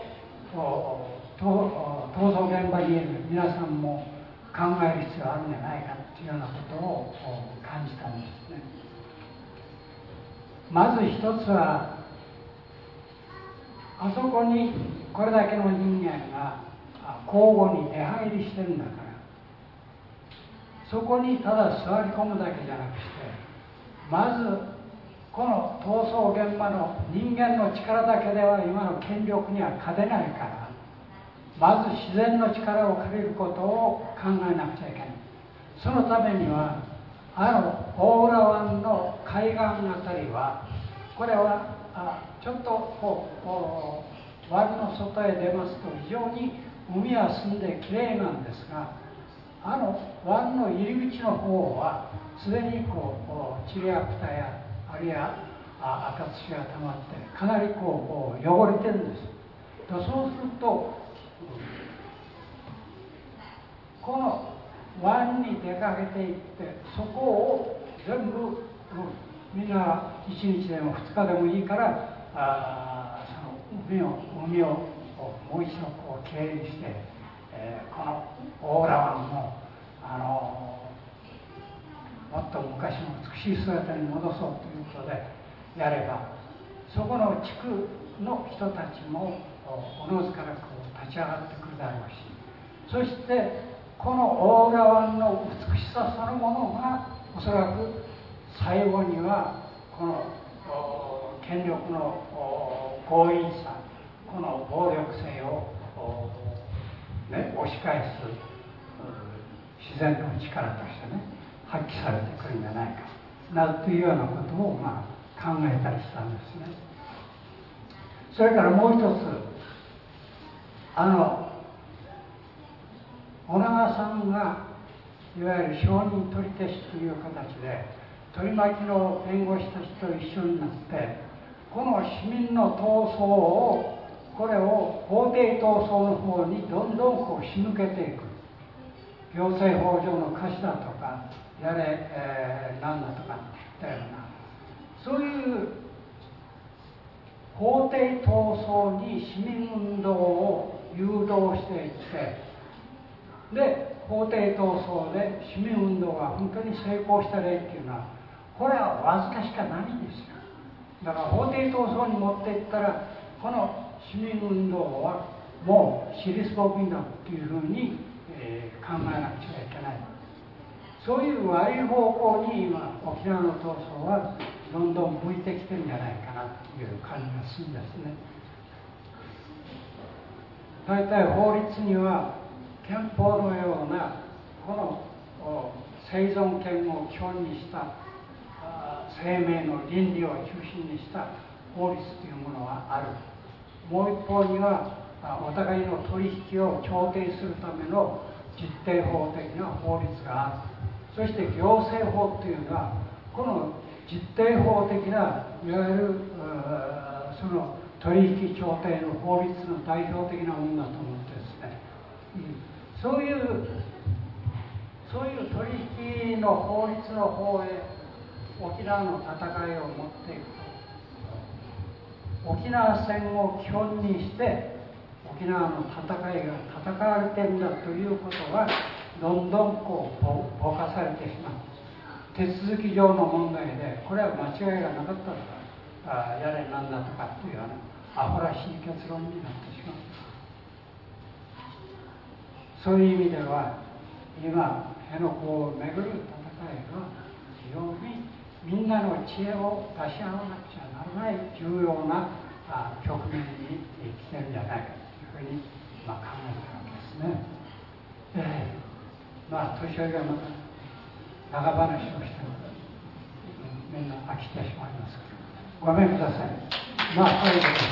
闘争現場にいる皆さんも考える必要あるんじゃないかというようなことを感じたんですね。まず一つは、あそこにこれだけの人間が交互に出入りしてるんだから、そこにただ座り込むだけじゃなくして、まずこの闘争現場の人間の力だけでは今の権力には勝てないから、まず自然の力を借りることを考えなくちゃいけない。そのためにはあの大浦湾の海岸あたりは、これはあちょっとこうこう湾の外へ出ますと非常に海は澄んできれいなんですが、あの湾の入り口の方はすでにこうこうチリアクタやあるいは赤土が溜まってかなりこうこう汚れてるんです。とそうするとこの湾に出かけていって、そこを全部、うん、みんないちにちでもふつかでもいいからあその海を海をもう一度こうきれいにして、えー、この大浦湾もあのもっと昔の美しい姿に戻そうということでやれば、そこの地区の人たちもおのずからこう立ち上がってくるだろうし、そしてこの大浦湾の美しさそのものがおそらく最後にはこの権力の強引さ、この暴力性を、ね、押し返す自然の力としてね発揮されてくるんじゃないかなというようなことを、まあ、考えたりしたんですね。それからもう一つ、あの小長さんがいわゆる証人取り消しという形で取り巻きの弁護士たちと一緒になって、この市民の闘争をこれを法廷闘争の方にどんどんこう仕向けていく、行政法上の貸しだとかやれ、えー、なんだとかっていったような、そういう法廷闘争に市民運動を誘導していって、で法廷闘争で市民運動が本当に成功した例っていうのはこれはわずかしかないんですよ。だから法廷闘争に持っていったらこの市民運動はもう尻すぼみだっていうふうに、えー、考えなくちゃいけない。そういう悪い方向に今沖縄の闘争はどんどん向いてきてるんじゃないかなという感じがするんですね。大体法律には憲法のようなこの生存権を基本にした生命の倫理を中心にした法律というものはある。もう一方にはお互いの取引を調停するための実定法的な法律がある。そして行政法というのはこの実定法的ないわゆるその取引調停の法律の代表的なものだと思ってですね、うんそういう、そういう取引の法律の方へ沖縄の戦いを持っていくと、沖縄戦を基本にして沖縄の戦いが戦われているんだということがどんどんこうぼぼかされてしまう。手続き上の問題でこれは間違いがなかったとかあやれなんだとかっていうようなアホらしい結論になってしまう。そういう意味では今辺野古をめぐる戦いが非常にみんなの知恵を出し合わなくちゃならない重要な局面に来てるんじゃないかというふうに、まあ、考えたわけですね。えー、まあ年寄りがまた長話をしてもみんな飽きてしまいますけどごめんください。まあそういうことです。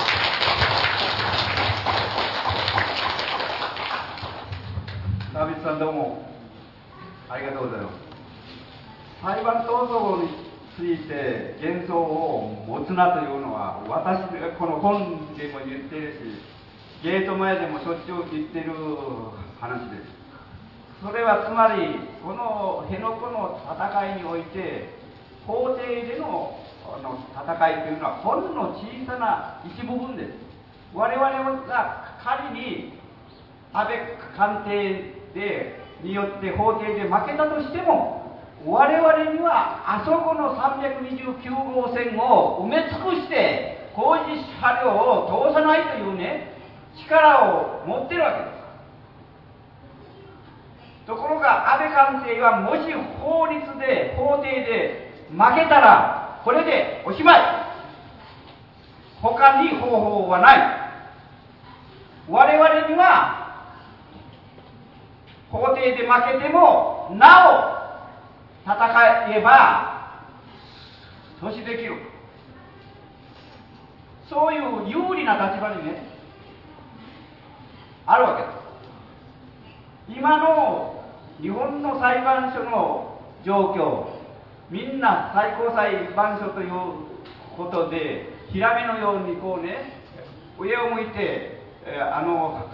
ナビさんどうもありがとうございます。裁判闘争について幻想を持つなというのは私この本でも言っているし、 ゲート前でもしょっちゅう言ってる話です。それはつまりこの辺野古の戦いにおいて法廷でのの戦いというのはほんの小さな一部分です。我々が仮に安倍官邸でによって法廷で負けたとしても、我々にはあそこのさんびゃくにじゅうきゅうごうせんを埋め尽くして工事車両を通さないというね力を持ってるわけです。ところが安倍官邸はもし法律で法廷で負けたらこれでおしまい。他に方法はない。我々には法廷で負けてもなお戦えば阻止できる。そういう有利な立場にねあるわけです。今の日本の裁判所の状況、みんな最高裁判所ということでヒラメのようにこうね上を向いて、えー、あの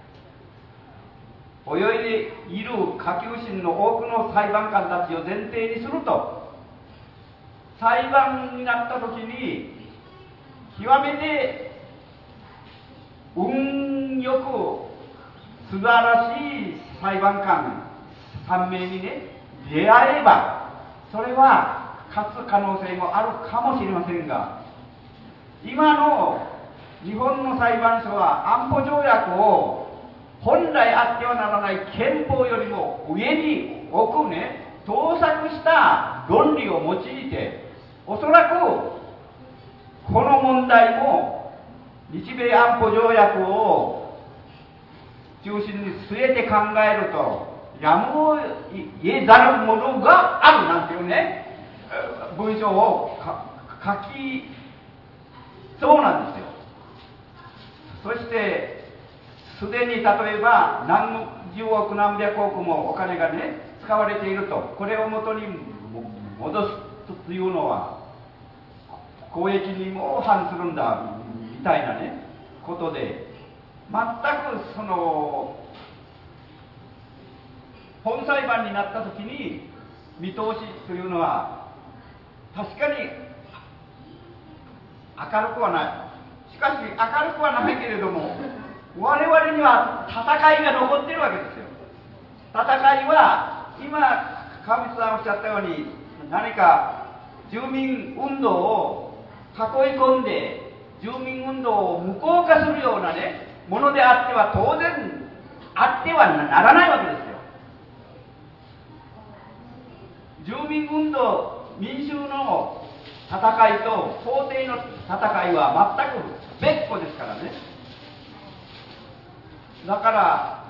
泳いでいる下級審の多くの裁判官たちを前提にすると、裁判になった時に極めて運よく素晴らしい裁判官さんめいにね出会えばそれは勝つ可能性もあるかもしれませんが、今の日本の裁判所は安保条約を本来あってはならない憲法よりも上に置くね盗作した論理を用いて、おそらくこの問題も日米安保条約を中心に据えて考えるとやむを得ざるものがあるなんていうね文章を書きそうなんですよ。そしてすでに例えば何十億何百億もお金がね使われていると、これをもとに戻すというのは公益にも反するんだみたいなねことで、全くその本裁判になった時に見通しというのは確かに明るくはない。しかし明るくはないけれども我々には戦いが残っているわけですよ。戦いは今川光さんおっしゃったように何か住民運動を囲い込んで住民運動を無効化するようなねものであっては当然あってはならないわけですよ。住民運動民衆の戦いと法廷の戦いは全く別個ですからね。だから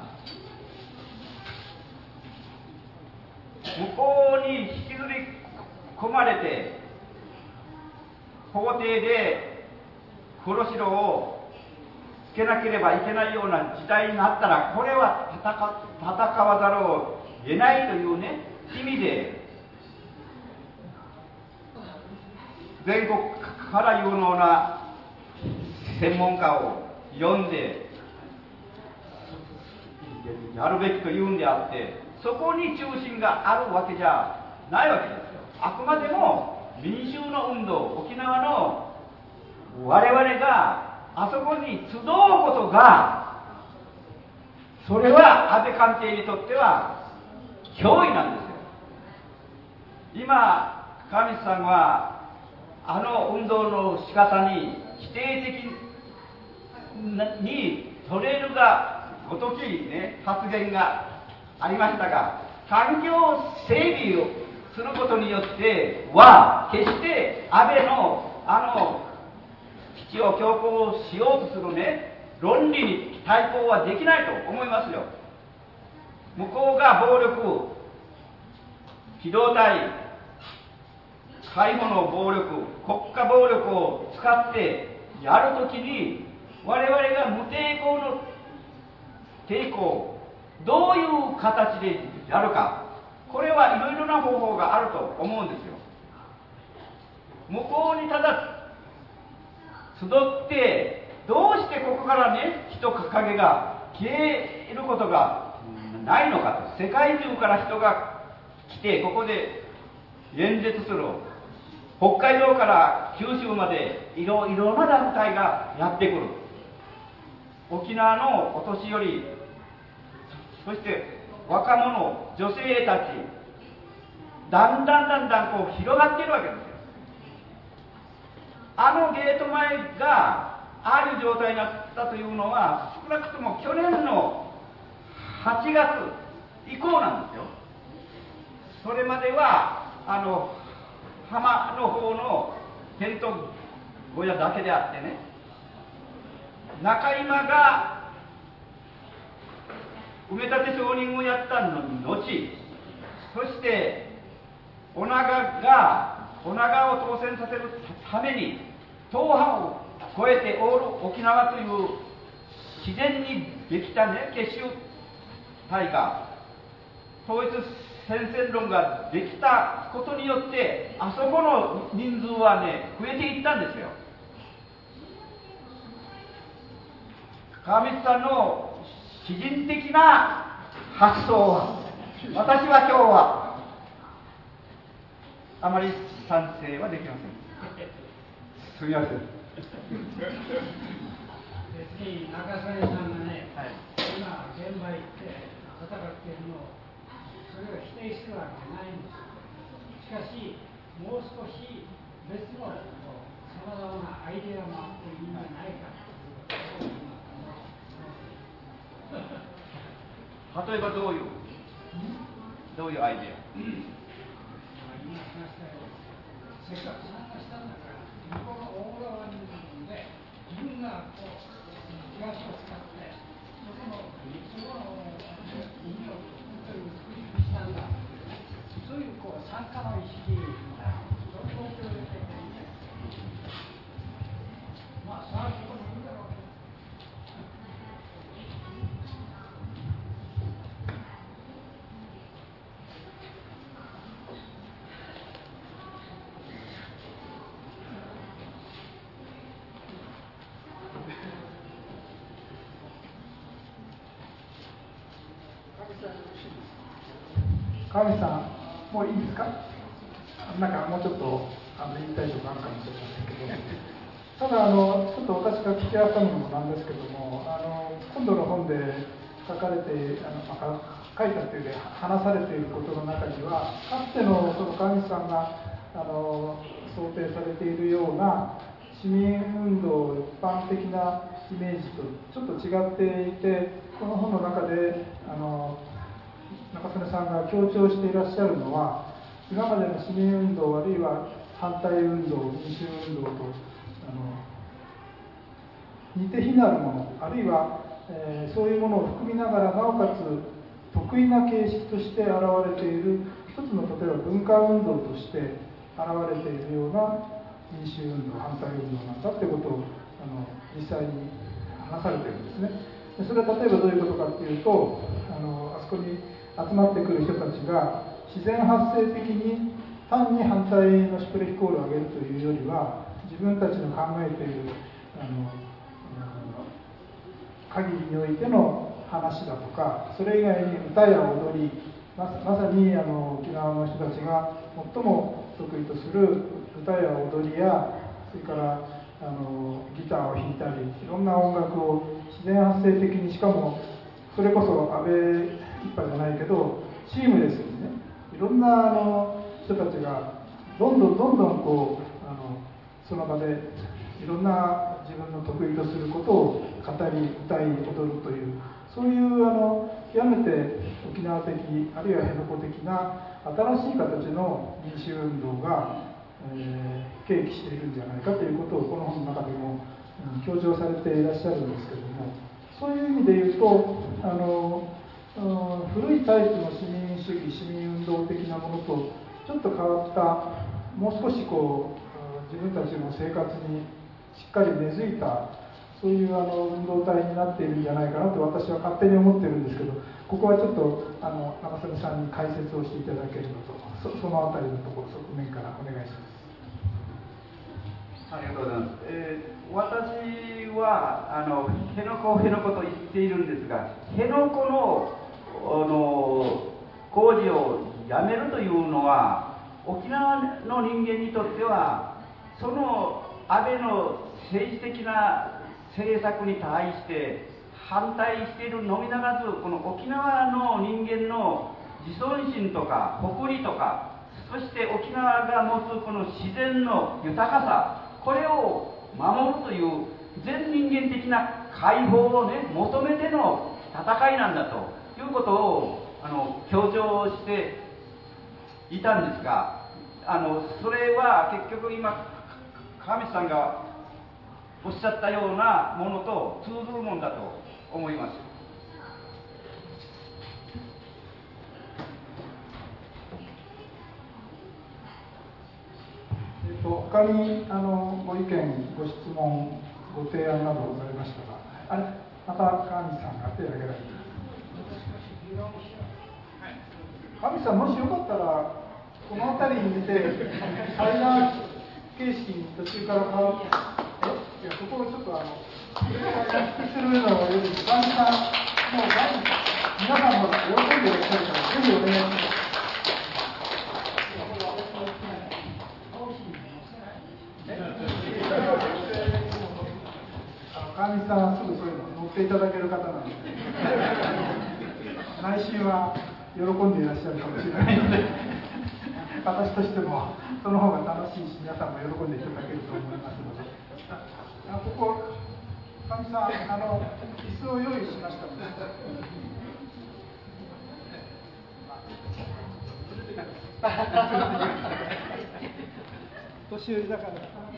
向こうに引きずり込まれて法廷で黒白をつけなければいけないような時代になったら、これは 戦, 戦わざるを得ないというね意味で全国から有能な専門家を呼んでやるべきというんであって、そこに中心があるわけじゃないわけですよ。あくまでも民衆の運動、沖縄の我々があそこに集うことが、それは安倍官邸にとっては脅威なんですよ。今川西さんはあの運動の仕方に否定的に取れるがごとき、ね、発言がありましたが、環境整備をすることによっては決して安倍のあの基地を強行しようとするね論理に対抗はできないと思いますよ。向こうが暴力、機動隊、介護の暴力、国家暴力を使ってやるときに我々が無抵抗の抵抗、どういう形でやるか、これはいろいろな方法があると思うんですよ。向こうにただ集ってどうしてここからね人影が消えることがないのかと。世界中から人が来てここで演説する。北海道から九州までいろいろな団体がやってくる。沖縄のお年寄り、そして若者、女性たち、だんだんだんだんこう広がっているわけですよ。あのゲート前がああいう状態になったというのは少なくとも去年のはちがつ以降なんですよ。それまではあの浜の方のテント小屋だけであってね、中今が埋め立て承認をやったの後、そして女川が女川を当選させるために党派を超えてオール沖縄という自然にできたね結集体が統一戦線論ができたことによってあそこの人数はね増えていったんですよ。川光さんの詩人的な発想は私は今日はあまり賛成はできません。すみません。 別に中曽根さんがね、はい、今現場行って戦っているのをそれを否定するわけじゃないんですよ。しかしもう少し別のさまざまなアイデアもあっていいんじゃないかということを例えばどういうどういうアイデア？ 今話したようにせっかく参加したんだから向こうの大浦湾にいるので自分がこう東を使ってそこのそこの海をという美しくしたんだ、そういうこう参加の意識がどんどん強く出てね、まあさあそこにいるだろう。 川口さん、もういいですか？なんかもうちょっとあの言いたいところあるかもしれませんけど、ただあの、ちょっと私が聞き合ったのもなんですけども、あの今度の本で書かれて、あのまあ、書いたというで話されていることの中には、かつてのその川口さんがあの想定されているような市民運動一般的なイメージとちょっと違っていて、この本の中であの中曽根さんが強調していらっしゃるのは、今までの市民運動あるいは反対運動、民主運動とあの似て非なるもの、あるいは、えー、そういうものを含みながらなおかつ得意な形式として現れている一つの例えば文化運動として現れているような民主運動、反対運動なんだということをあの実際に話されているんですね。でそれは例えばどういうことかというと、あのあそこに集まってくる人たちが自然発生的に単に反対のシュプレヒコールを上げるというよりは、自分たちの考えているあの限りにおいての話だとか、それ以外に歌や踊り、ま, まさにあの沖縄の人たちが最も得意とする歌や踊りや、それからあのギターを弾いたり、いろんな音楽を自然発生的に、しかもそれこそ安倍一派じゃないけどチームレスにね、いろんなあの人たちがどんどんどんどんこうあのその場でいろんな自分の得意とすることを語り歌い踊るという、そういうあの極めて沖縄的あるいは辺野古的な新しい形の民主運動が、えー、契機しているんじゃないかということをこの本の中でも、うん、強調されていらっしゃるんですけれども、そういう意味で言うとあの、うん、古いタイプの市民主義市民運動的なものとちょっと変わった、もう少しこう自分たちの生活にしっかり根付いた、そういうあの運動体になっているんじゃないかなと私は勝手に思ってるんですけど、ここはちょっとあの中曽根さんに解説をしていただければと、そ, そのあたりのところ側面からお願いします。 ありがとうございます。えー、私はあの辺野古辺野古と言っているんですが、辺野古のあの工事をやめるというのは沖縄の人間にとってはその安倍の政治的な政策に対して反対しているのみならず、この沖縄の人間の自尊心とか誇りとか、そして沖縄が持つこの自然の豊かさ、これを守るという全人間的な解放をね求めての戦いなんだということをあの強調していたんですが、あのそれは結局今川道さんがおっしゃったようなものと通ずるものだと思います。 えっと、他にあのご意見、ご質問、ご提案などございましたが、あれ、また川道さんが手を挙げられています。川道さん、もしよかったら、この辺りにいて、対談形式に途中から変わって、えいや、そこをちょっとあの、お聞きするのをより、川道さん、もう皆さんも喜んでいらっしゃるから、ぜひお願いします。川道さんはすぐそういうの乗っていただける方なので内心は喜んでいらっしゃるかもしれないので私としてもその方が楽しいし皆さんも喜んでいただけると思いますので、あここ川道さんあの椅子を用意しましたので年寄りだから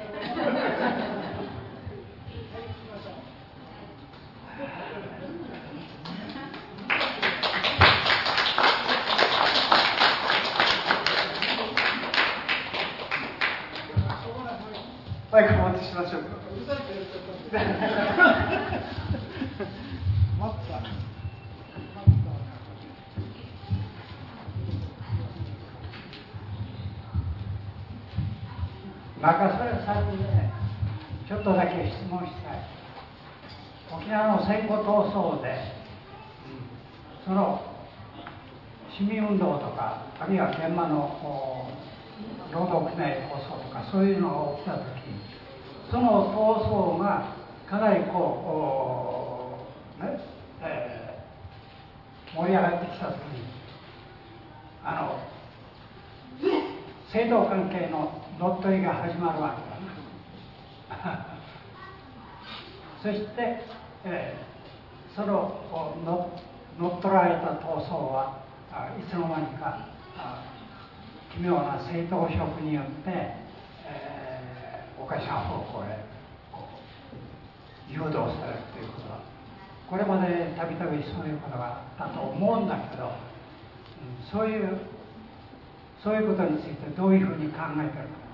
マイクお持ちしましょうか。 中曽根さんにね、ちょっとだけ質問したい。沖縄の戦後闘争で、その市民運動とか、あるいは現場の労働組合闘争とか、そういうのが起きたとき、その闘争がかなりこう、ねえー、盛り上がってきたときに、あの、制度関係の乗っ取りが始まるわけだな。そして、えー、その乗っ取られた闘争はいつの間にか奇妙な政党色によって、えー、おかしな方向へ誘導されるということは、これまでたびたびそういうことがあったと思うんだけど、うん、そういうそういうことについてどういうふうに考えているか。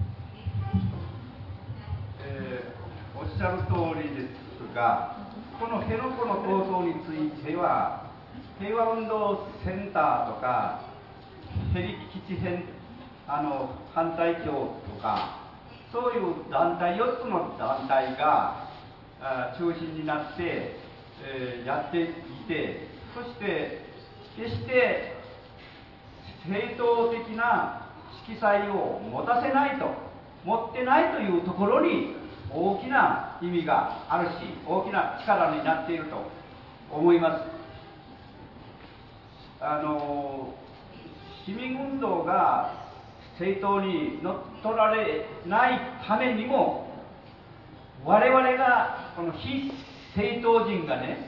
えー、おっしゃる通りですが、この辺野古の闘争については平和運動センターとかヘリ基地編あの反対協とかそういう団体よっつの団体があ中心になって、えー、やっていて、そして決して正当的な色彩を持たせないと持ってないというところに大きな意味があるし、大きな力になっていると思います。あの市民運動が正当に乗っ取られないためにも、我々がこの非正当人がね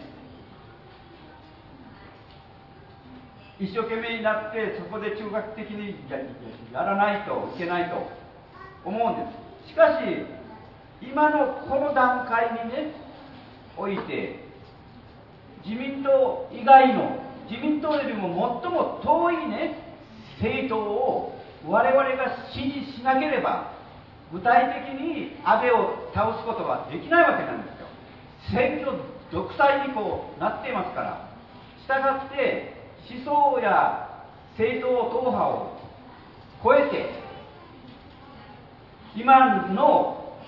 一生懸命になってそこで中学的に や, やらないといけないと思うんです。しかし今のこの段階にねおいて、自民党以外の自民党よりも最も遠いね政党を我々が支持しなければ具体的に安倍を倒すことはできないわけなんですよ。選挙独裁にこうなっていますから。したがって思想や政党党派を超えて今の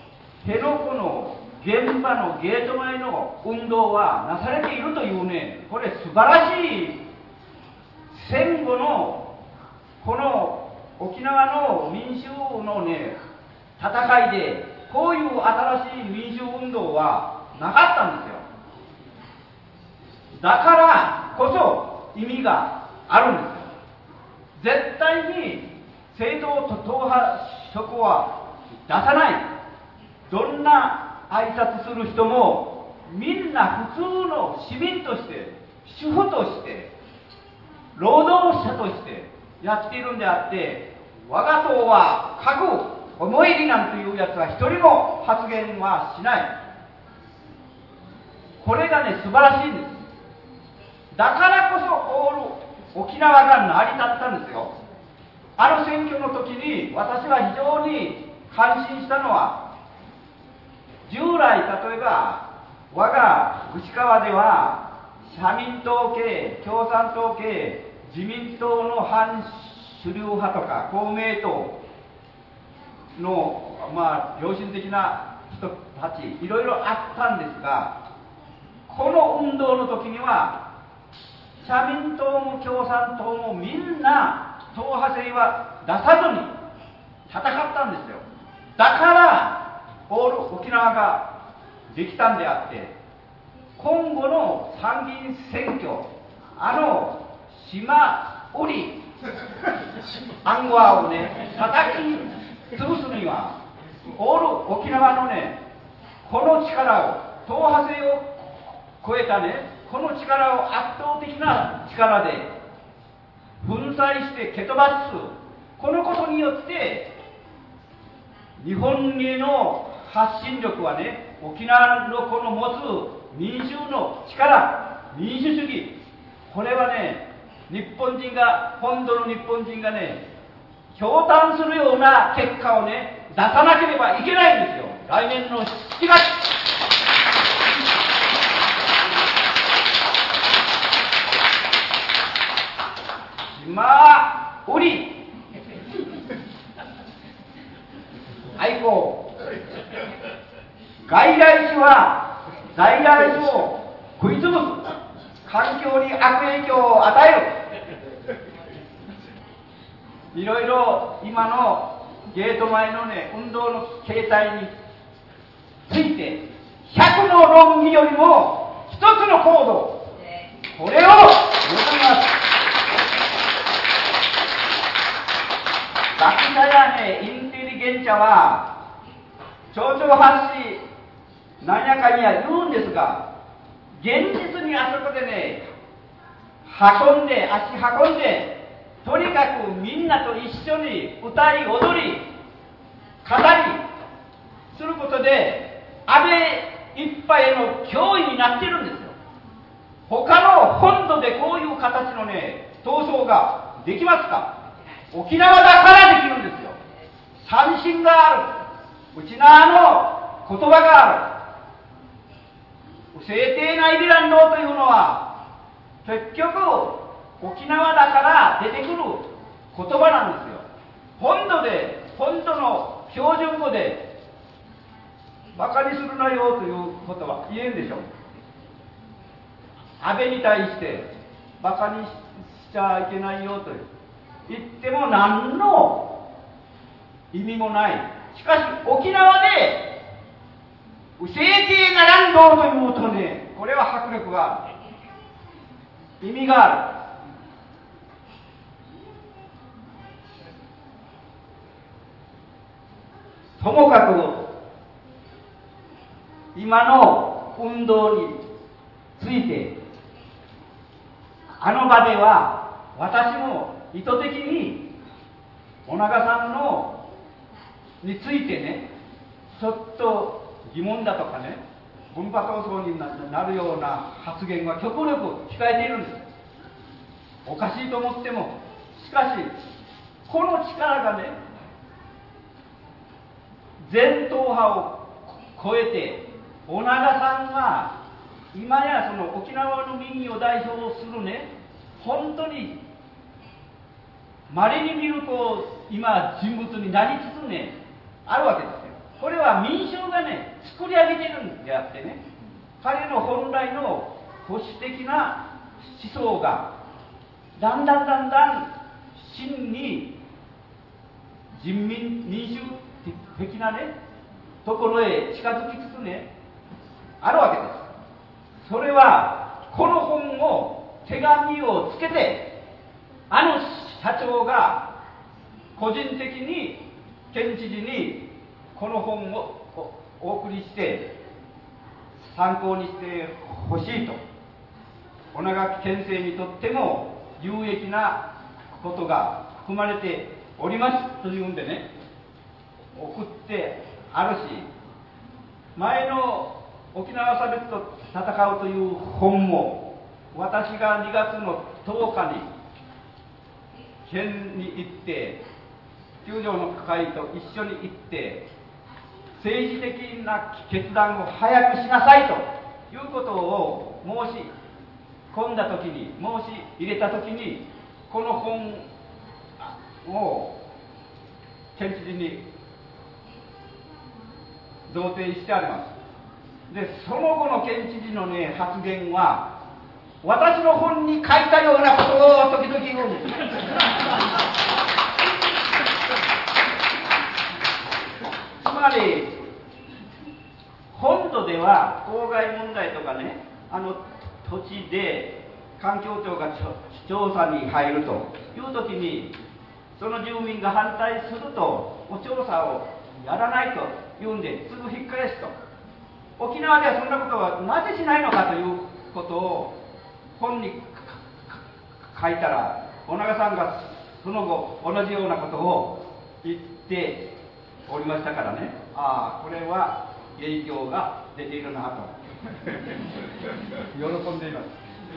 辺野古の現場のゲート前の運動はなされているというね、これ素晴らしい戦後のこの沖縄の民衆のね戦いで、こういう新しい民衆運動はなかったんですよ。だからこそ意味があるんですよ。絶対に政党と党派色は出さない。どんな挨拶する人もみんな普通の市民として、主婦として、労働者としてやっているんであって、我が党は各思い入りなんていうやつは一人も発言はしない。これがね素晴らしいんです。だからこそ沖縄が成り立ったんですよ。あの選挙の時に私は非常に感心したのは、従来例えば我が串川では社民党系、共産党系、自民党の反主流派とか公明党のまあ良心的な人たちいろいろあったんですが、この運動の時には社民党も共産党もみんな党派性は出さずに戦ったんですよ。だからオール沖縄ができたんであって、今後の参議院選挙、あの島売り暗号をね叩き潰すには、オール沖縄のねこの力を、党派性を超えたねこの力を圧倒的な力で粉砕して蹴飛ばす、このことによって日本への発信力はね、沖縄のこの持つ民衆の力、民主主義、これはね日本人が、本土の日本人がね驚嘆するような結果をね出さなければいけないんですよ、来年のしちがつ。島売り愛好、外来種は在来種を食いつぶす、環境に悪影響を与える。いろいろ今のゲート前のね運動の形態についてひゃくの論議よりも一つの行動、これを望みます。学者やねインテリゲンチャは蝶々発しなんやかんや言うんですが、現実にあそこでね運んで足運んで、とにかくみんなと一緒に歌い踊り語りすることで安倍一派への脅威になっているんですよ。他の本土でこういう形のね闘争ができますか？沖縄だからできるんですよ。三振がある、うちなの言葉がある。聖帝なイビランドというのは結局沖縄だから出てくる言葉なんですよ。本土で、本土の標準語でバカにするなよということは言えんでしょ。安倍に対してバカにしちゃいけないよと言っても何の意味もない。しかし沖縄で聖帝ならんどうというとね、これは迫力がある、意味がある。ともかく今の運動についてあの場では私も意図的に尾長さんのについてねちょっと疑問だとかね分派闘争になるような発言は極力控えているんです。おかしいと思っても、しかしこの力がね全党派を超えて尾長さんが今やその沖縄の民意を代表するね本当に稀に見ると今人物になりつつねあるわけですよ。 これは民衆がね作り上げてるんであってね、彼の本来の保守的な思想がだんだんだんだん真に人民民主的なねところへ近づきつつねあるわけです。それはこの本を手紙をつけて、あの社長が個人的に県知事にこの本をお送りして参考にしてほしいと、女垣県政にとっても有益なことが含まれておりますというんでね送ってあるし、前の沖縄差別と戦うという本も私がにがつのとおかに県に行って九条の会と一緒に行って政治的な決断を早くしなさいということを申し込んだときに申し入れたときに、この本を県知事に贈呈してあります。でその後の県知事のね発言は私の本に書いたようなことを時々言うんですつまり本土では公害問題とかね、あの土地で環境庁が調査に入るという時にその住民が反対するともう調査をやらないというんですぐ引っ返すと、沖縄ではそんなことはなぜしないのかということを本に書いたら、尾長さんがその後同じようなことを言っておりましたからね、ああこれは影響が出ているなと喜んでいます。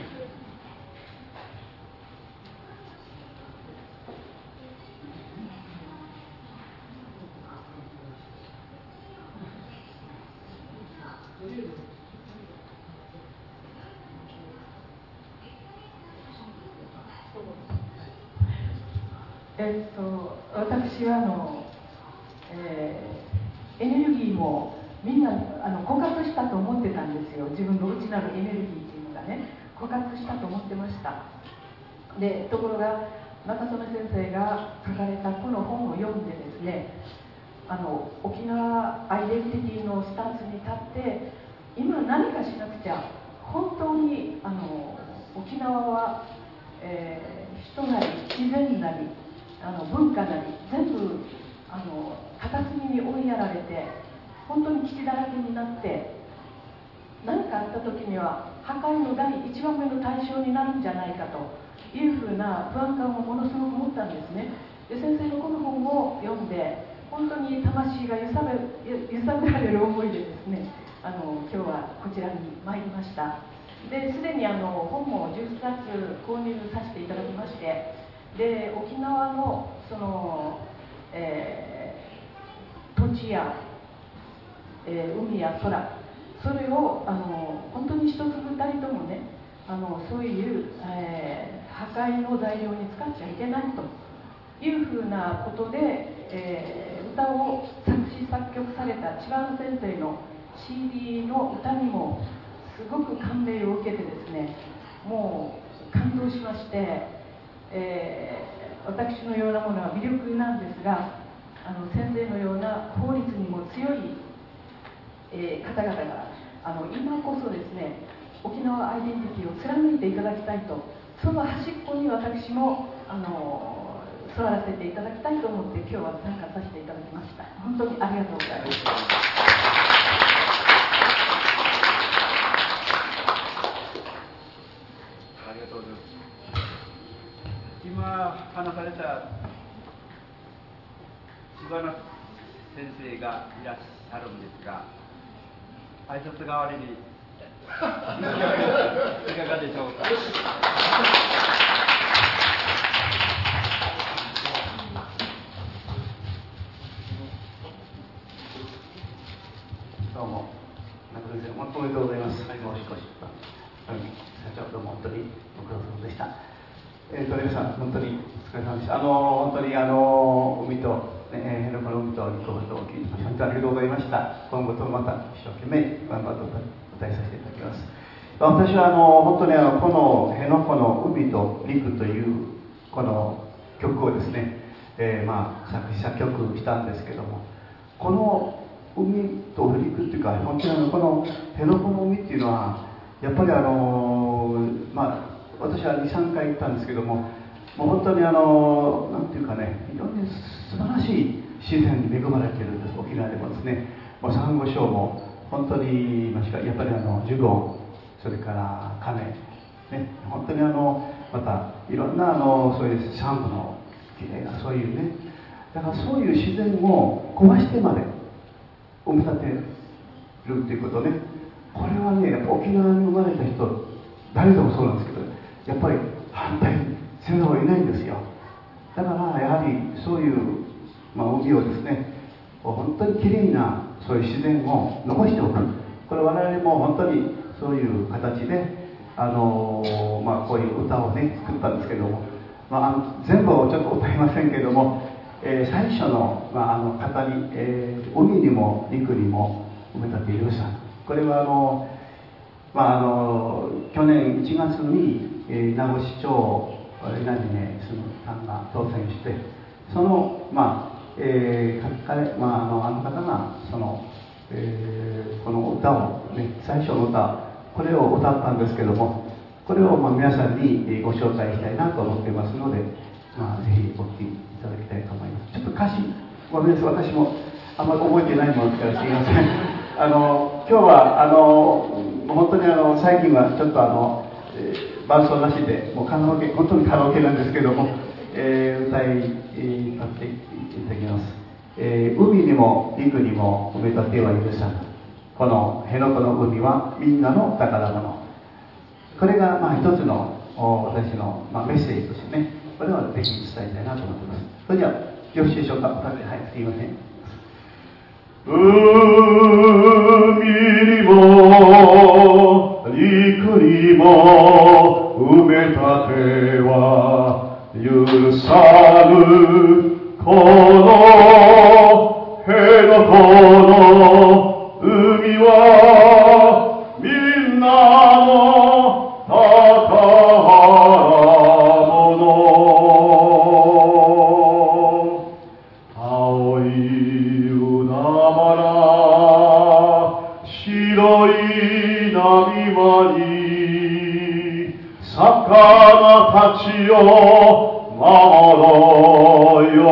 えっと、私はあの、えー、エネルギーもみんなあの枯渇したと思ってたんですよ。自分の内なるエネルギーっていうのがね枯渇したと思ってました。でところが中曽根先生が書かれたこの本を読んでですね、あの沖縄アイデンティティのスタンスに立って今何かしなくちゃ、本当にあの沖縄は、えー、人なり自然なりあの文化なり全部あの片隅に追いやられて本当に基地だらけになって、何かあった時には破壊の第一番目の対象になるんじゃないかというふうな不安感をものすごく持ったんですね。で先生のこの本を読んで本当に魂が揺さぶ揺さぶられる思いでですね、あの今日はこちらに参りました。ですでにあの本もじゅっさつ購入させていただきまして、で沖縄のその、えー、土地や、えー、海や空、それをあの本当に一粒たりともね、あのそういう、えー、破壊の材料に使っちゃいけないというふうなことで、えー、歌を作詞作曲された千葉先生の シーディー の歌にもすごく感銘を受けてですね、もう感動しまして、えー、私のようなものは魅力なんですが、あの先生のような法律にも強い、えー、方々があの今こそですね沖縄アイデンティティを貫いていただきたいと、その端っこに私もあの座らせていただきたいと思って今日は参加させていただきました。本当にありがとうございます。 ありがとうございます。今話された知花先生がいらっしゃるんですが、挨拶代わりにいかがでしょうか。 どうも、中野先生、本当におめでとうございます。はい、もう少し。社長、どうも本当にご苦労様でした。えーと、皆さん、本当にお疲れ様でした。あの、本当にあの、海とね、辺野古の海と陸をと聞いて本当にありがとうございました。今後ともまた一生懸命頑張って歌いさせていただきます。私はあの本当にあのこの辺野古の海と陸というこの曲をですね、えー、まあ作詞作曲したんですけども、この海と陸っていうか本当にあのこの辺野古の海っていうのはやっぱりあのまあ私はにさんかい行ったんですけども、もう本当にあのなんていうかね、非常に素晴らしい自然に恵まれているんです。沖縄でもですね、もうサンゴ礁も本当にやっぱりあのジュゴン、それからカメ、ね、本当にあのまたいろんなあのそういうサンゴのきれいなそういうね、だからそういう自然を壊してまで生み立てるっていうことね、これはねやっぱ沖縄に生まれた人誰でもそうなんですけど、やっぱり反対せざるを得ないんですよ。だからやはりそういう、まあ、海をですね、本当にきれいなそういう自然を残しておく、これ我々も本当にそういう形であの、まあ、こういう歌をね作ったんですけども、まあ、あの全部をちょっと歌いませんけども、えー、最初の、まあ、あの方に、えー、海にも陸にも埋め立てるさん、これはあの、まあ、あの去年いちがつに、えー、名護市長稲峰さんが当選して、そのまあ、えー、彼、まあ、あのあの方がその、えー、この歌を、ね、最初の歌これを歌ったんですけども、これをまあ皆さんにご紹介したいなと思っていますので、まあ、ぜひお聴きいただきたいと思います。ちょっと歌詞ごめんなさい、私もあんまり覚えてないものですからすいません。あの今日はあの本当にあの最近はちょっとあの、えー、伴奏なしでもうカラオケ、本当にカラオケなんですけども、えー、歌い、えー、歌っていただきます。えー、海にも陸にも埋め立ては許さぬ、この辺野古の海はみんなの宝物。これがまあ一つの私の、まあ、メッセージとしてね、これはぜひ伝えたいなと思っています。それではよろしいでしょうか。はい、すいません。 海にも陸にも埋め立ては許さぬ、この辺野古の海はみんなの宝物。青い海原、白い波間に魚たちを守ろう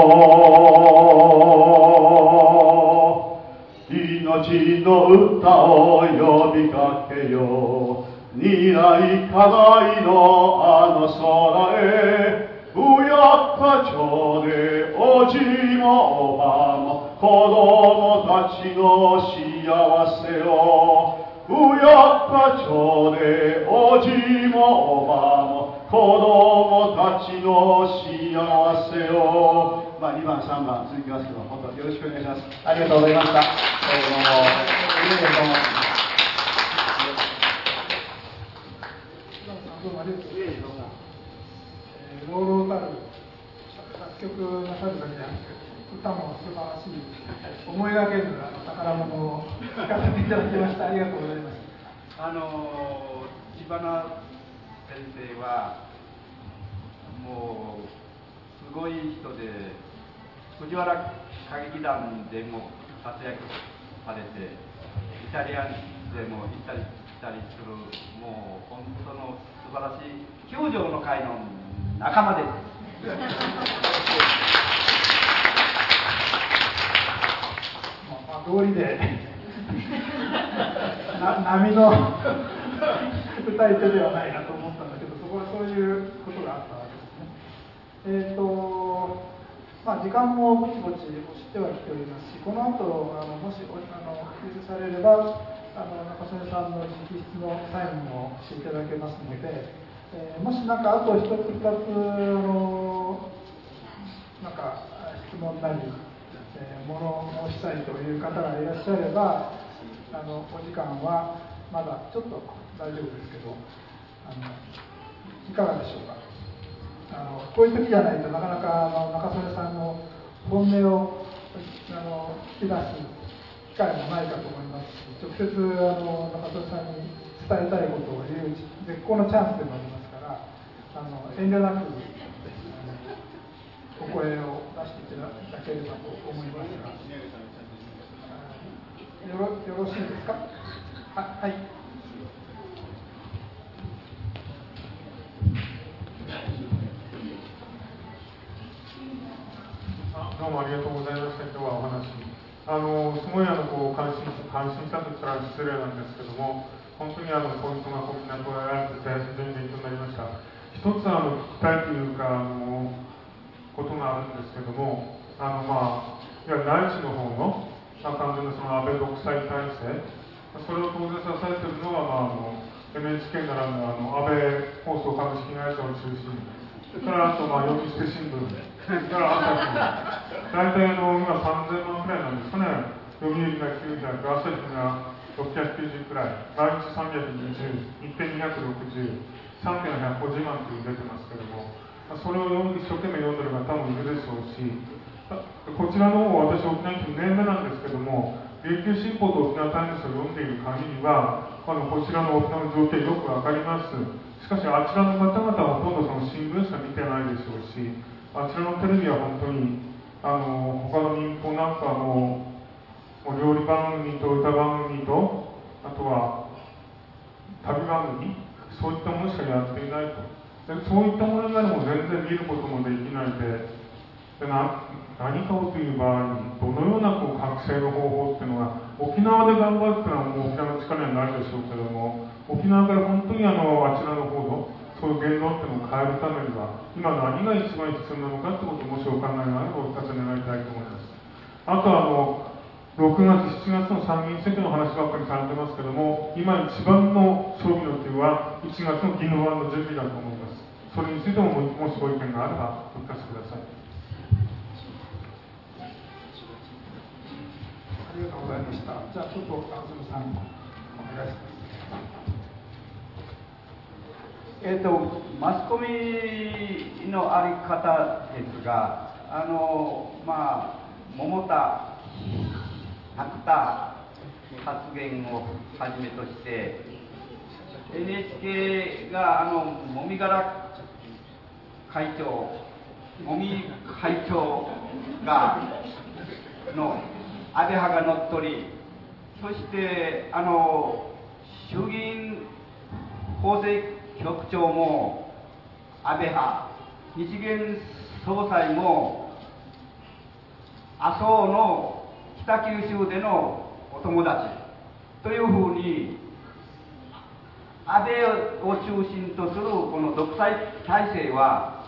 よ。命の歌を呼びかけよう。にないかないのあの空へ、うやった町でおじいもおばも子供たちの幸せを、うやった町でおじいもおばも子供たちの幸せを。まあ、にばんさんばん続きますけど、本当よろしくお願いします。ありがとうございました。えー、どうもどうもどうもありがとうございます。朗々たる作曲なさるだけじゃなくて、歌も素晴らしい、思いがけずあの宝物を聞かせていただきました。ありがとうございます。 あの知花先生はもうすごい人で、藤原歌劇団でも活躍されて、イタリアでも行ったり来たりする、もう本当の素晴らしい教場の会の仲間です。 まあ、道理でな波の歌い手ではないなと思ったんだけど、そこはそういうことがあったわけですね。えっ、ー、とまあ、時間もぼちぼち押してはきておりますし、この後あのもしあの許されればあの中曽根さんの直筆のサインもしていただけますので、えー、もしなんかあと一つ二つのなんか質問なり、えー、物申したいという方がいらっしゃれば、あのお時間はまだちょっと大丈夫ですけど、あのいかがでしょうか。あのこういう時じゃないとなかなかあの中曽根さんの本音をあの引き出す機会もないかと思いますし、直接あの中戸さんに伝えたいことを言う絶好のチャンスでもありますから、あの遠慮なくお声を出していただければと思いますが、よろ、よろしいですか。あ、はい。 どうもありがとうございました。今日はお話あのすごいあのこう感心感心したと言ったら失礼なんですけども、本当にあのポイントが大きな加えられてて非常に勉強になりました。一つあの聞きたいというかあのことがあるんですけども、あのまあいわゆる内地の方の、まあ、完全なその安倍独裁体制、それを当然支えているのは、まあ、あの エヌエイチケー ならぬあの安倍放送株式会社を中心に、それからあとまあ読売新聞、それから朝日、大体あの今さんぜんまんくらいなんですかね、読売がきゅうひゃく、朝日がろっぴゃくきゅうじゅうくらい、毎日さんびゃくにじゅう、日程にひゃくろくじゅう、さんびゃくごじゅうまんという出てますけども、それを一生懸命読んでる方もいるでしょうし、こちらの方、私、沖縄ににねんめなんですけども、琉球新報と沖縄タイムズを読んでいる限りは、あのこちらの沖縄の状況よくわかります。しかし、あちらの方々はほとんどその新聞しか見てないでしょうし、あちらのテレビは本当に、あの他の民放なんかも、もう料理番組と歌番組と、あとは旅番組、そういったものしかやっていないと。でそういったもの以外も全然見ることもできないで、でな何かをという場合に、どのようなこう覚醒の方法っていうのが、沖縄で頑張るっていうのはもう沖縄の力にはなるでしょうけども、沖縄から本当にあのあちらの方のそういう言論っていうのを変えるためには、今何が一番必要なのかってことをもしお考えがあればお聞かせ願いたいと思います。あとあのろくがつ、しちがつの参議院選挙の話ばっかりされてますけども、今一番の勝負の球はいちがつの宜野湾の準備だと思います。それについてももしご意見があればお聞かせください。 ありがとうございました。じゃあちょっと安住さんお願いします。 えーと、マスコミのあり方ですが、あのまあ桃田角田発言をはじめとして エヌエイチケー があのもみがら会長もみ会長がの安倍派が乗っ取り、そしてあの衆議院法制局長も安倍派、日銀総裁も麻生の北九州でのお友達というふうに、安倍を中心とするこの独裁体制は、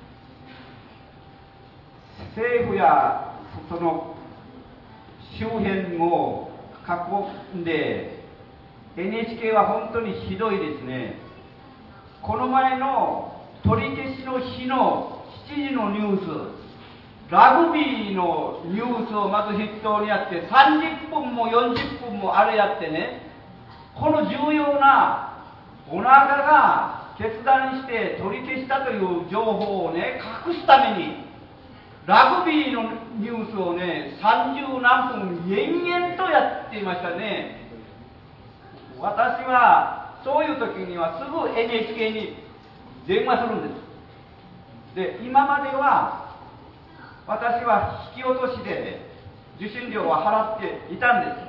政府やその周辺を囲んで、エヌエイチケー は本当にひどいですね。この前の取り消しの日のしちじのニュース、ラグビーのニュースをまず筆頭にやって、さんじゅっぷんもよんじゅっぷんもあれやってね、この重要なお腹が決断して取り消したという情報をね、隠すために、ラグビーのニュースをね、さんじゅうなんぷん延々とやっていましたね。私はそういう時にはすぐ エヌエイチケー に電話するんです。で、今までは私は引き落としで受信料は払っていたんです。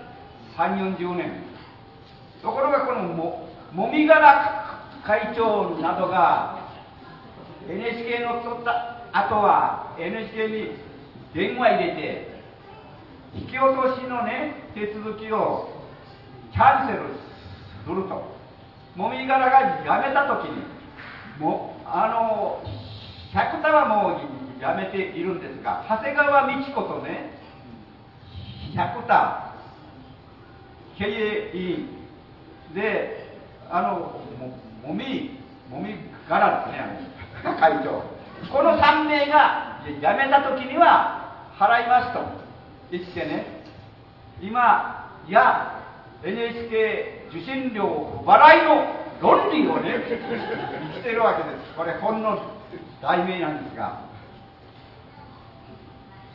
さんじゅう、よんじゅうねん。ところがこのももみがら会長などが エヌエイチケー の取ったあとは エヌエイチケー に電話入れて、引き落としのね、手続きをキャンセルすると。もみがらが辞めたときに、もうあの百田はもう辞めているんですが、長谷川美智子とね、百田経営委員で、あのももみもみがらですね、あの会長、このさんめいが辞めたときには払いますと言ってね、今、いや、エヌエイチケー 受信料払いの論理をね、生きてるわけです。これ、本の題名なんですが、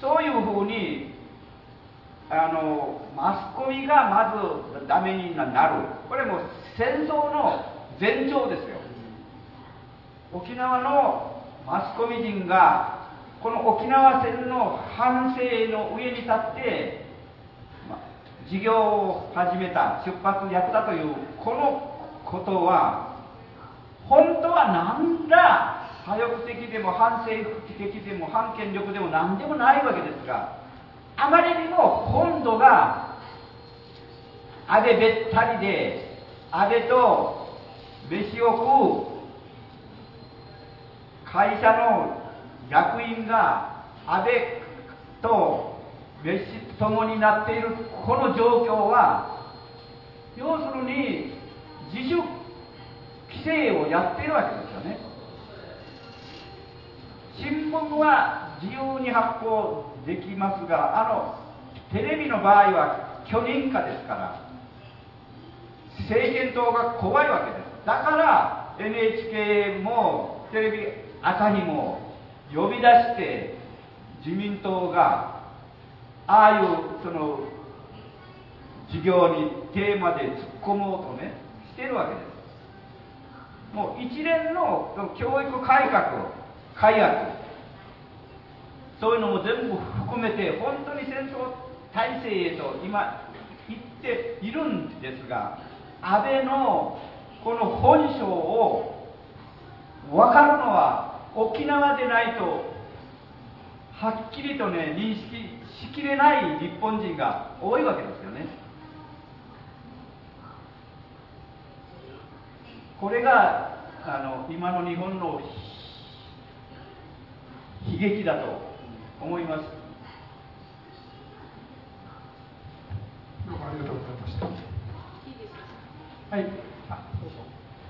そういうふうにあのマスコミがまずダメになる。これも戦争の前兆ですよ。沖縄のマスコミ人がこの沖縄戦の反省の上に立って事業を始めた、出発やったというこのことは、本当は何ら左翼的でも反政府的でも反権力でも何でもないわけですが、あまりにも本土が安倍べったりで、安倍と飯を食う会社の役員が安倍と飯ともになっているこの状況は、要するに自主規制をやっているわけですよね。新聞は自由に発行できますが、あのテレビの場合は許認可ですから、政権党が怖いわけです。だから エヌエイチケー もテレビ朝日も呼び出して自民党がああいうその事業にテーマで突っ込もうとねしてるわけです。もう一連の教育改革改悪、そういうのも全部含めて本当に戦争体制へと今言っているんですが、安倍のこの本性を分かるのは沖縄でないとはっきりとね認識しきれない日本人が多いわけですよね。これがあの今の日本の悲劇だと思います。 どうもありがとうございました。はい。あ、どうぞ。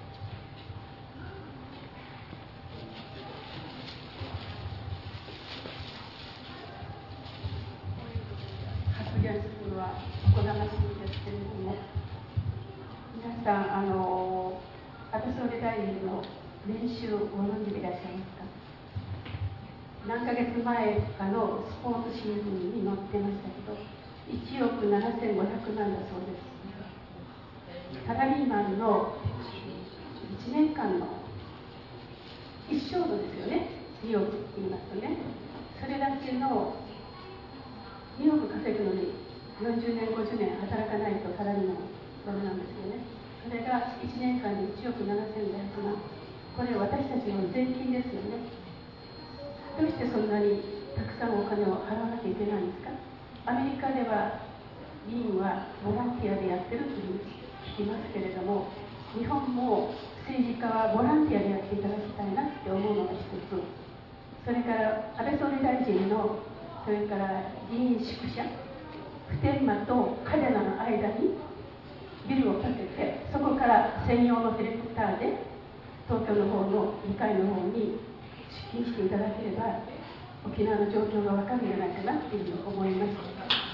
発言するのはおこがましいですけれども、皆さん、あの安倍総理大臣の年収をご存じでいらっしゃいますか？何ヶ月前かのスポーツ新聞に載ってましたけど、いちおくななせんごひゃくまんだそうです。サラリーマンのいちねんかんの一生度ですよね。におくって言いますとね、それだけのにおく稼ぐのによんじゅうねんごじゅうねん働かないとサラリーマンダメなんですよね。それがいちねんかんにいちおくななせんごひゃくまん、これ私たちの税金ですよね。どうしてそんなにたくさんお金を払わなきゃいけないんですか？アメリカでは議員はボランティアでやってるという聞きますけれども、日本も政治家はボランティアでやっていただきたいなって思うのが一つ、それから安倍総理大臣のそれから議員宿舎普天間と嘉手納の間にビルを建てて、そこから専用のヘリコプターで東京の方の議会の方に出勤していただければ沖縄の状況が分かるんじゃないかなっていうふうに思います。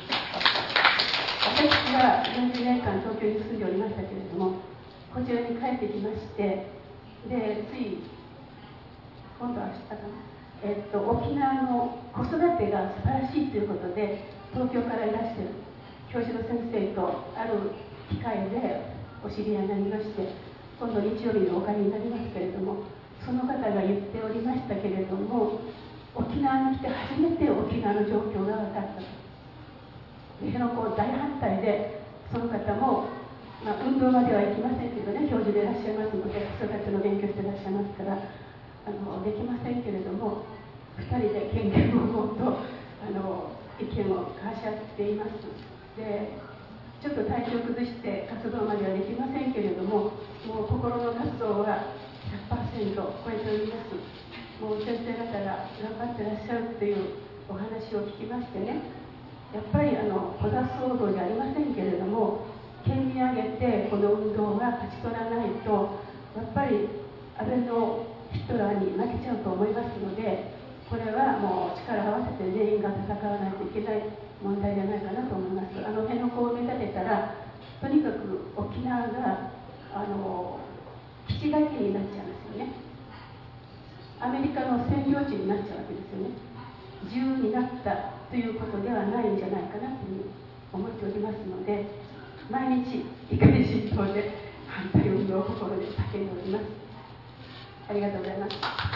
私はよんじゅうねんかん東京に住んでおりましたけれども、こちらに帰ってきまして、でつい今度は明日かな、えっと、沖縄の子育てが素晴らしいということで東京からいらしている教授の先生とある機会でお知り合いになりまして、今度日曜日にお帰りになりますけれども、その方が言っておりましたけれども、沖縄に来て初めて沖縄の状況が分かったと。辺野古大反対で、その方も、まあ、運動までは行きませんけどね、教授でいらっしゃいますので、子育ての勉強していらっしゃいますから、あのできませんけれども、ふたりで権限を持とあの意見を交わし合っています。でちょっと体調崩して活動まではできませんけれども、もう心の活動は ひゃくパーセント 超えております。もう先生方が頑張ってらっしゃるっていうお話を聞きましてね、やっぱりあの小田騒動じゃありませんけれども、県に挙げてこの運動が勝ち取らないと、やっぱり安倍のヒトラーに負けちゃうと思いますので、これはもう力を合わせて全員が戦わないといけない問題じゃないかなと思います。あの辺野古を埋め立てたら、とにかく沖縄があの基地だけになっちゃうんですよね。アメリカの占領地になっちゃうわけですよね。 自由になったということではないんじゃないかなというふうに思っておりますので、毎日怒り心頭で反対運動を心で叫んでおります。ありがとうございます。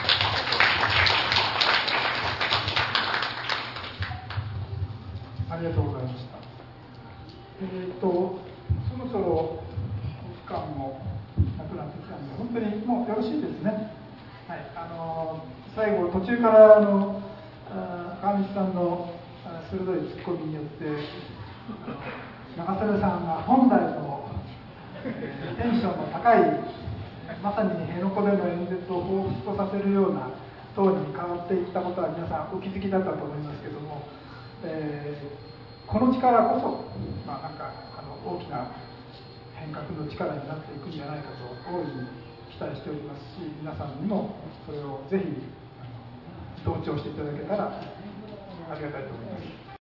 ありがとうございました。えー、っとそろそろお時間もなくなってきたので、本当にもうよろしいですね。はい、あの最後途中からあの川道さんの鋭いツッコミによって長袖さんが本来の、えー、テンションの高いまさに辺野古での演説を彷彿とさせるようなトーンに変わっていったことは皆さんお気づきだったと思いますけども、えーこの力こそ、まあ、なんかあの大きな変革の力になっていくんじゃないかと大いに期待しておりますし、皆さんにもそれをぜひあの同調していただけたらありがたいと思います。